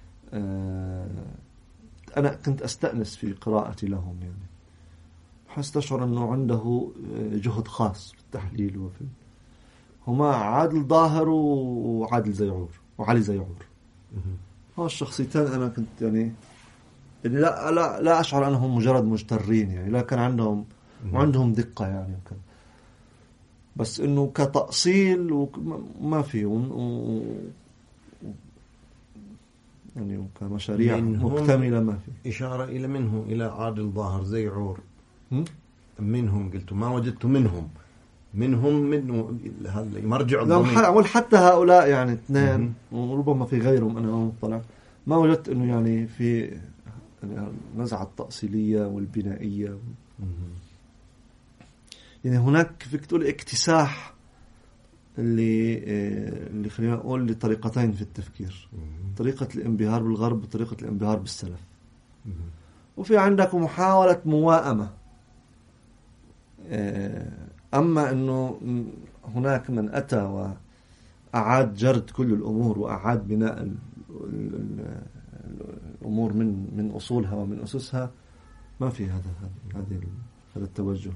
أنا كنت أستأنس في قراءتي لهم يعني حس أشعر أنه عنده جهد خاص في التحليل وفي هما عادل ظاهر وعادل زيعور وعلي زيعور هو الشخصيتين أنا كنت يعني لا لا لا أشعر أنهم مجرد مجترين يعني لا كان عندهم وعندهم دقة يعني وكذا بس إنه كتأصيل وما في و... و... يعني وكمشاريع مكتملة ما في إشارة إلى منه إلى عادل ظاهر زيعور منهم قلت ما وجدت منهم منهم منه هذا مرجع الضمير أقول حتى هؤلاء يعني اثنين وربما في غيرهم أنا مطلع ما وجدت إنه يعني في نزعة التأصيلية والبنائية يعني هناك فيك تقول اكتساح اللي اللي خلينا نقول لطريقتين في التفكير طريقة الانبهار بالغرب وطريقة الانبهار بالسلف وفي عندك محاولة موائمة أما أنه هناك من أتى وأعاد جرد كل الأمور وأعاد بناء الأمور من من أصولها ومن أسسها ما في هذا هذا هذا التوجه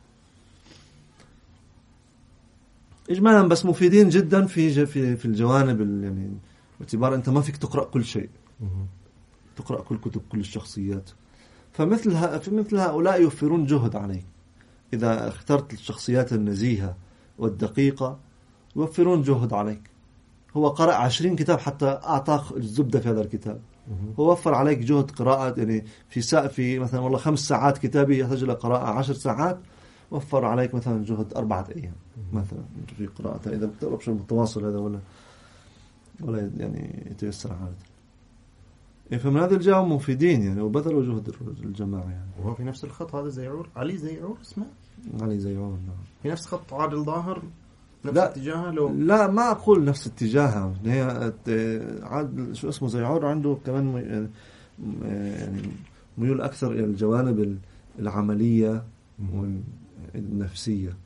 إجمالا بس مفيدين جدا في في في الجوانب يعني باعتبار أنت ما فيك تقرأ كل شيء تقرأ كل كتب كل الشخصيات فمثل في مثل هؤلاء يوفرون جهد عليك إذا اخترت الشخصيات النزيهة والدقيقة يوفرون جهد عليك هو قرأ عشرين كتاب حتى أعطاك الزبدة في هذا الكتاب هو وفر عليك جهد قراءة يعني في ساعة في مثلا والله خمس ساعات كتابي يحتاج إلى قراءة عشر ساعات وفر عليك مثلا جهد أربعة أيام مثلا في قراءته إذا بتقرأ بشكل متواصل هذا ولا ولا يعني يتيسر عادة فمن هذه الجهة مفيدين يعني وبذلوا جهد الجماعة يعني. وهو في نفس الخط هذا زيعور، علي زيعور اسمه، علي زيعور في نفس خط عادل ظاهر، نفس لا اتجاهه لو لا ما أقول نفس اتجاهه، هي عاد شو اسمه زيعور عنده كمان يعني ميول أكثر إلى الجوانب العملية والنفسية،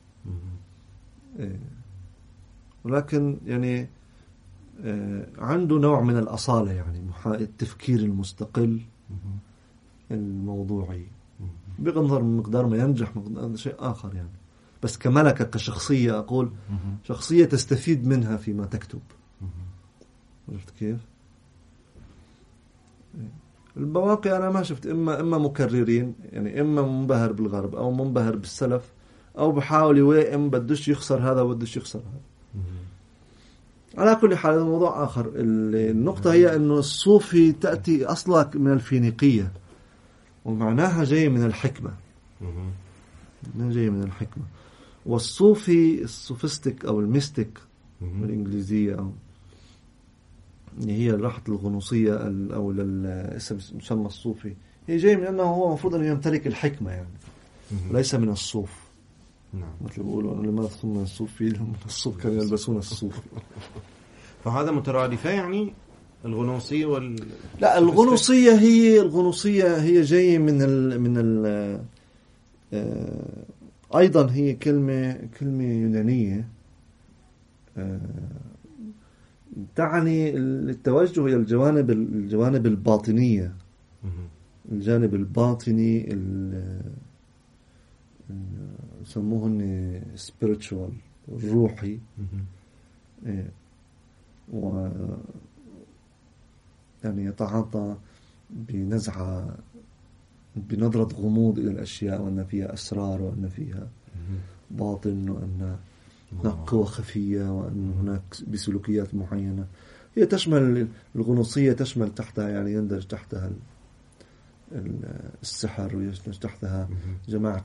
ولكن يعني عنده نوع من الأصالة يعني التفكير المستقل الموضوعي بغض مقدار ما ينجح مقدار شيء آخر يعني. بس كملكة كشخصية أقول شخصية تستفيد منها فيما تكتب. عرفت كيف؟ البواقي أنا ما شفت إما إما مكررين يعني، إما منبهر بالغرب أو منبهر بالسلف أو بحاول يوائم بدوش يخسر هذا وبدوش يخسر هذا. على كل حال هذا موضوع آخر. النقطة هي أنه الصوفي تأتي أصلا من الفينيقية ومعناها جاي من الحكمة، جاي من الحكمة. والصوفي السوفستيك أو الميستيك بالإنجليزية أو هي راحة الغنوصية أو الاسم مسمى الصوفي، هي جاي من أنه هو مفروض أن يمتلك الحكمة يعني، ليس من الصوف. نعم. مثل بيقولوا أنا لما ثم الصوفي من الصوف كانوا يلبسون الصوف. فهذا مترادفة يعني الغنوصية وال لا الغنوصية هي الغنوصية هي جاية من ال من ال آه أيضا هي كلمة كلمة يونانية آه تعني التوجه إلى الجوانب الجوانب الباطنية، الجانب الباطني يسموه spiritual الروحي، و يعني يتعاطى بنزعة بنظرة غموض إلى الأشياء وأن فيها أسرار وأن فيها باطن وأن هناك قوى خفية وأن هناك بسلوكيات معينة. هي تشمل الغنوصية تشمل تحتها يعني يندرج تحتها السحر ويندرج تحتها جماعة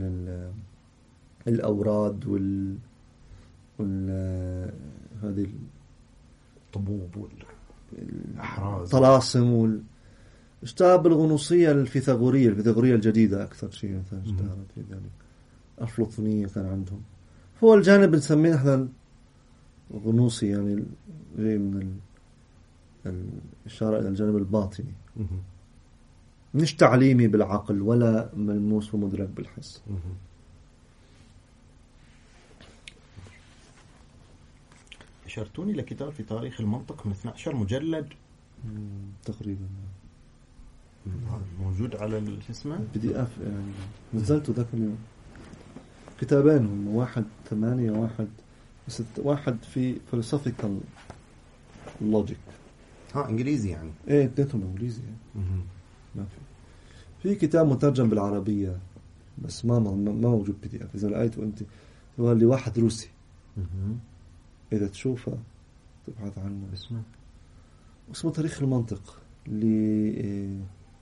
الأوراد وال وال هذه الطبوب والأحراز طلاسم وال اشتهر بالغنوصية الفيثاغورية الفيثاغورية الجديدة أكثر شيء مثلا اشتهرت في ذلك. أفلاطونية كان عندهم. هو الجانب بنسميه نحن غنوصي يعني جاي من الإشارة إلى الجانب الباطني مش تعليمي بالعقل ولا ملموس ومدرك بالحس. أشرتوني لكتاب في تاريخ المنطق من اثني عشر مجلد تقريبا موجود على اسمه بي دي اف يعني نزلته ذاك اليوم. كتابين هم واحد ثمانية واحد ست واحد في philosophical logic. ها إنجليزي يعني إيه اديتهم إنجليزي يعني. ما في في كتاب مترجم بالعربية بس ما ما موجود بي دي اف. إذا لقيته أنت هو اللي واحد روسي إذا تشوفه تبحث عنه اسمه اسمه تاريخ المنطق اللي إيه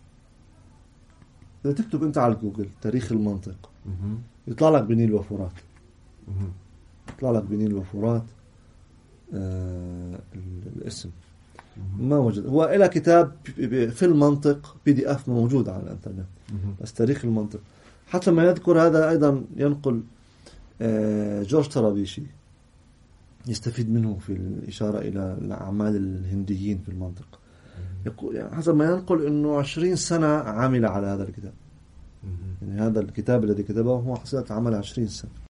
إذا تكتب أنت على جوجل تاريخ المنطق يطلع لك بنيل وفرات يطلع لك بنيل وفرات آه الاسم ما وجد. هو إلى كتاب في المنطق بي دي اف موجود على الانترنت بس تاريخ المنطق حتى ما يذكر هذا أيضا ينقل آه جورج طرابيشي يستفيد منه في الإشارة إلى الأعمال الهنديين في المنطق. يقول يعني حسب ما ينقل إنه عشرين سنة عامل على هذا الكتاب يعني هذا الكتاب الذي كتبه هو حسب عمل عشرين سنة.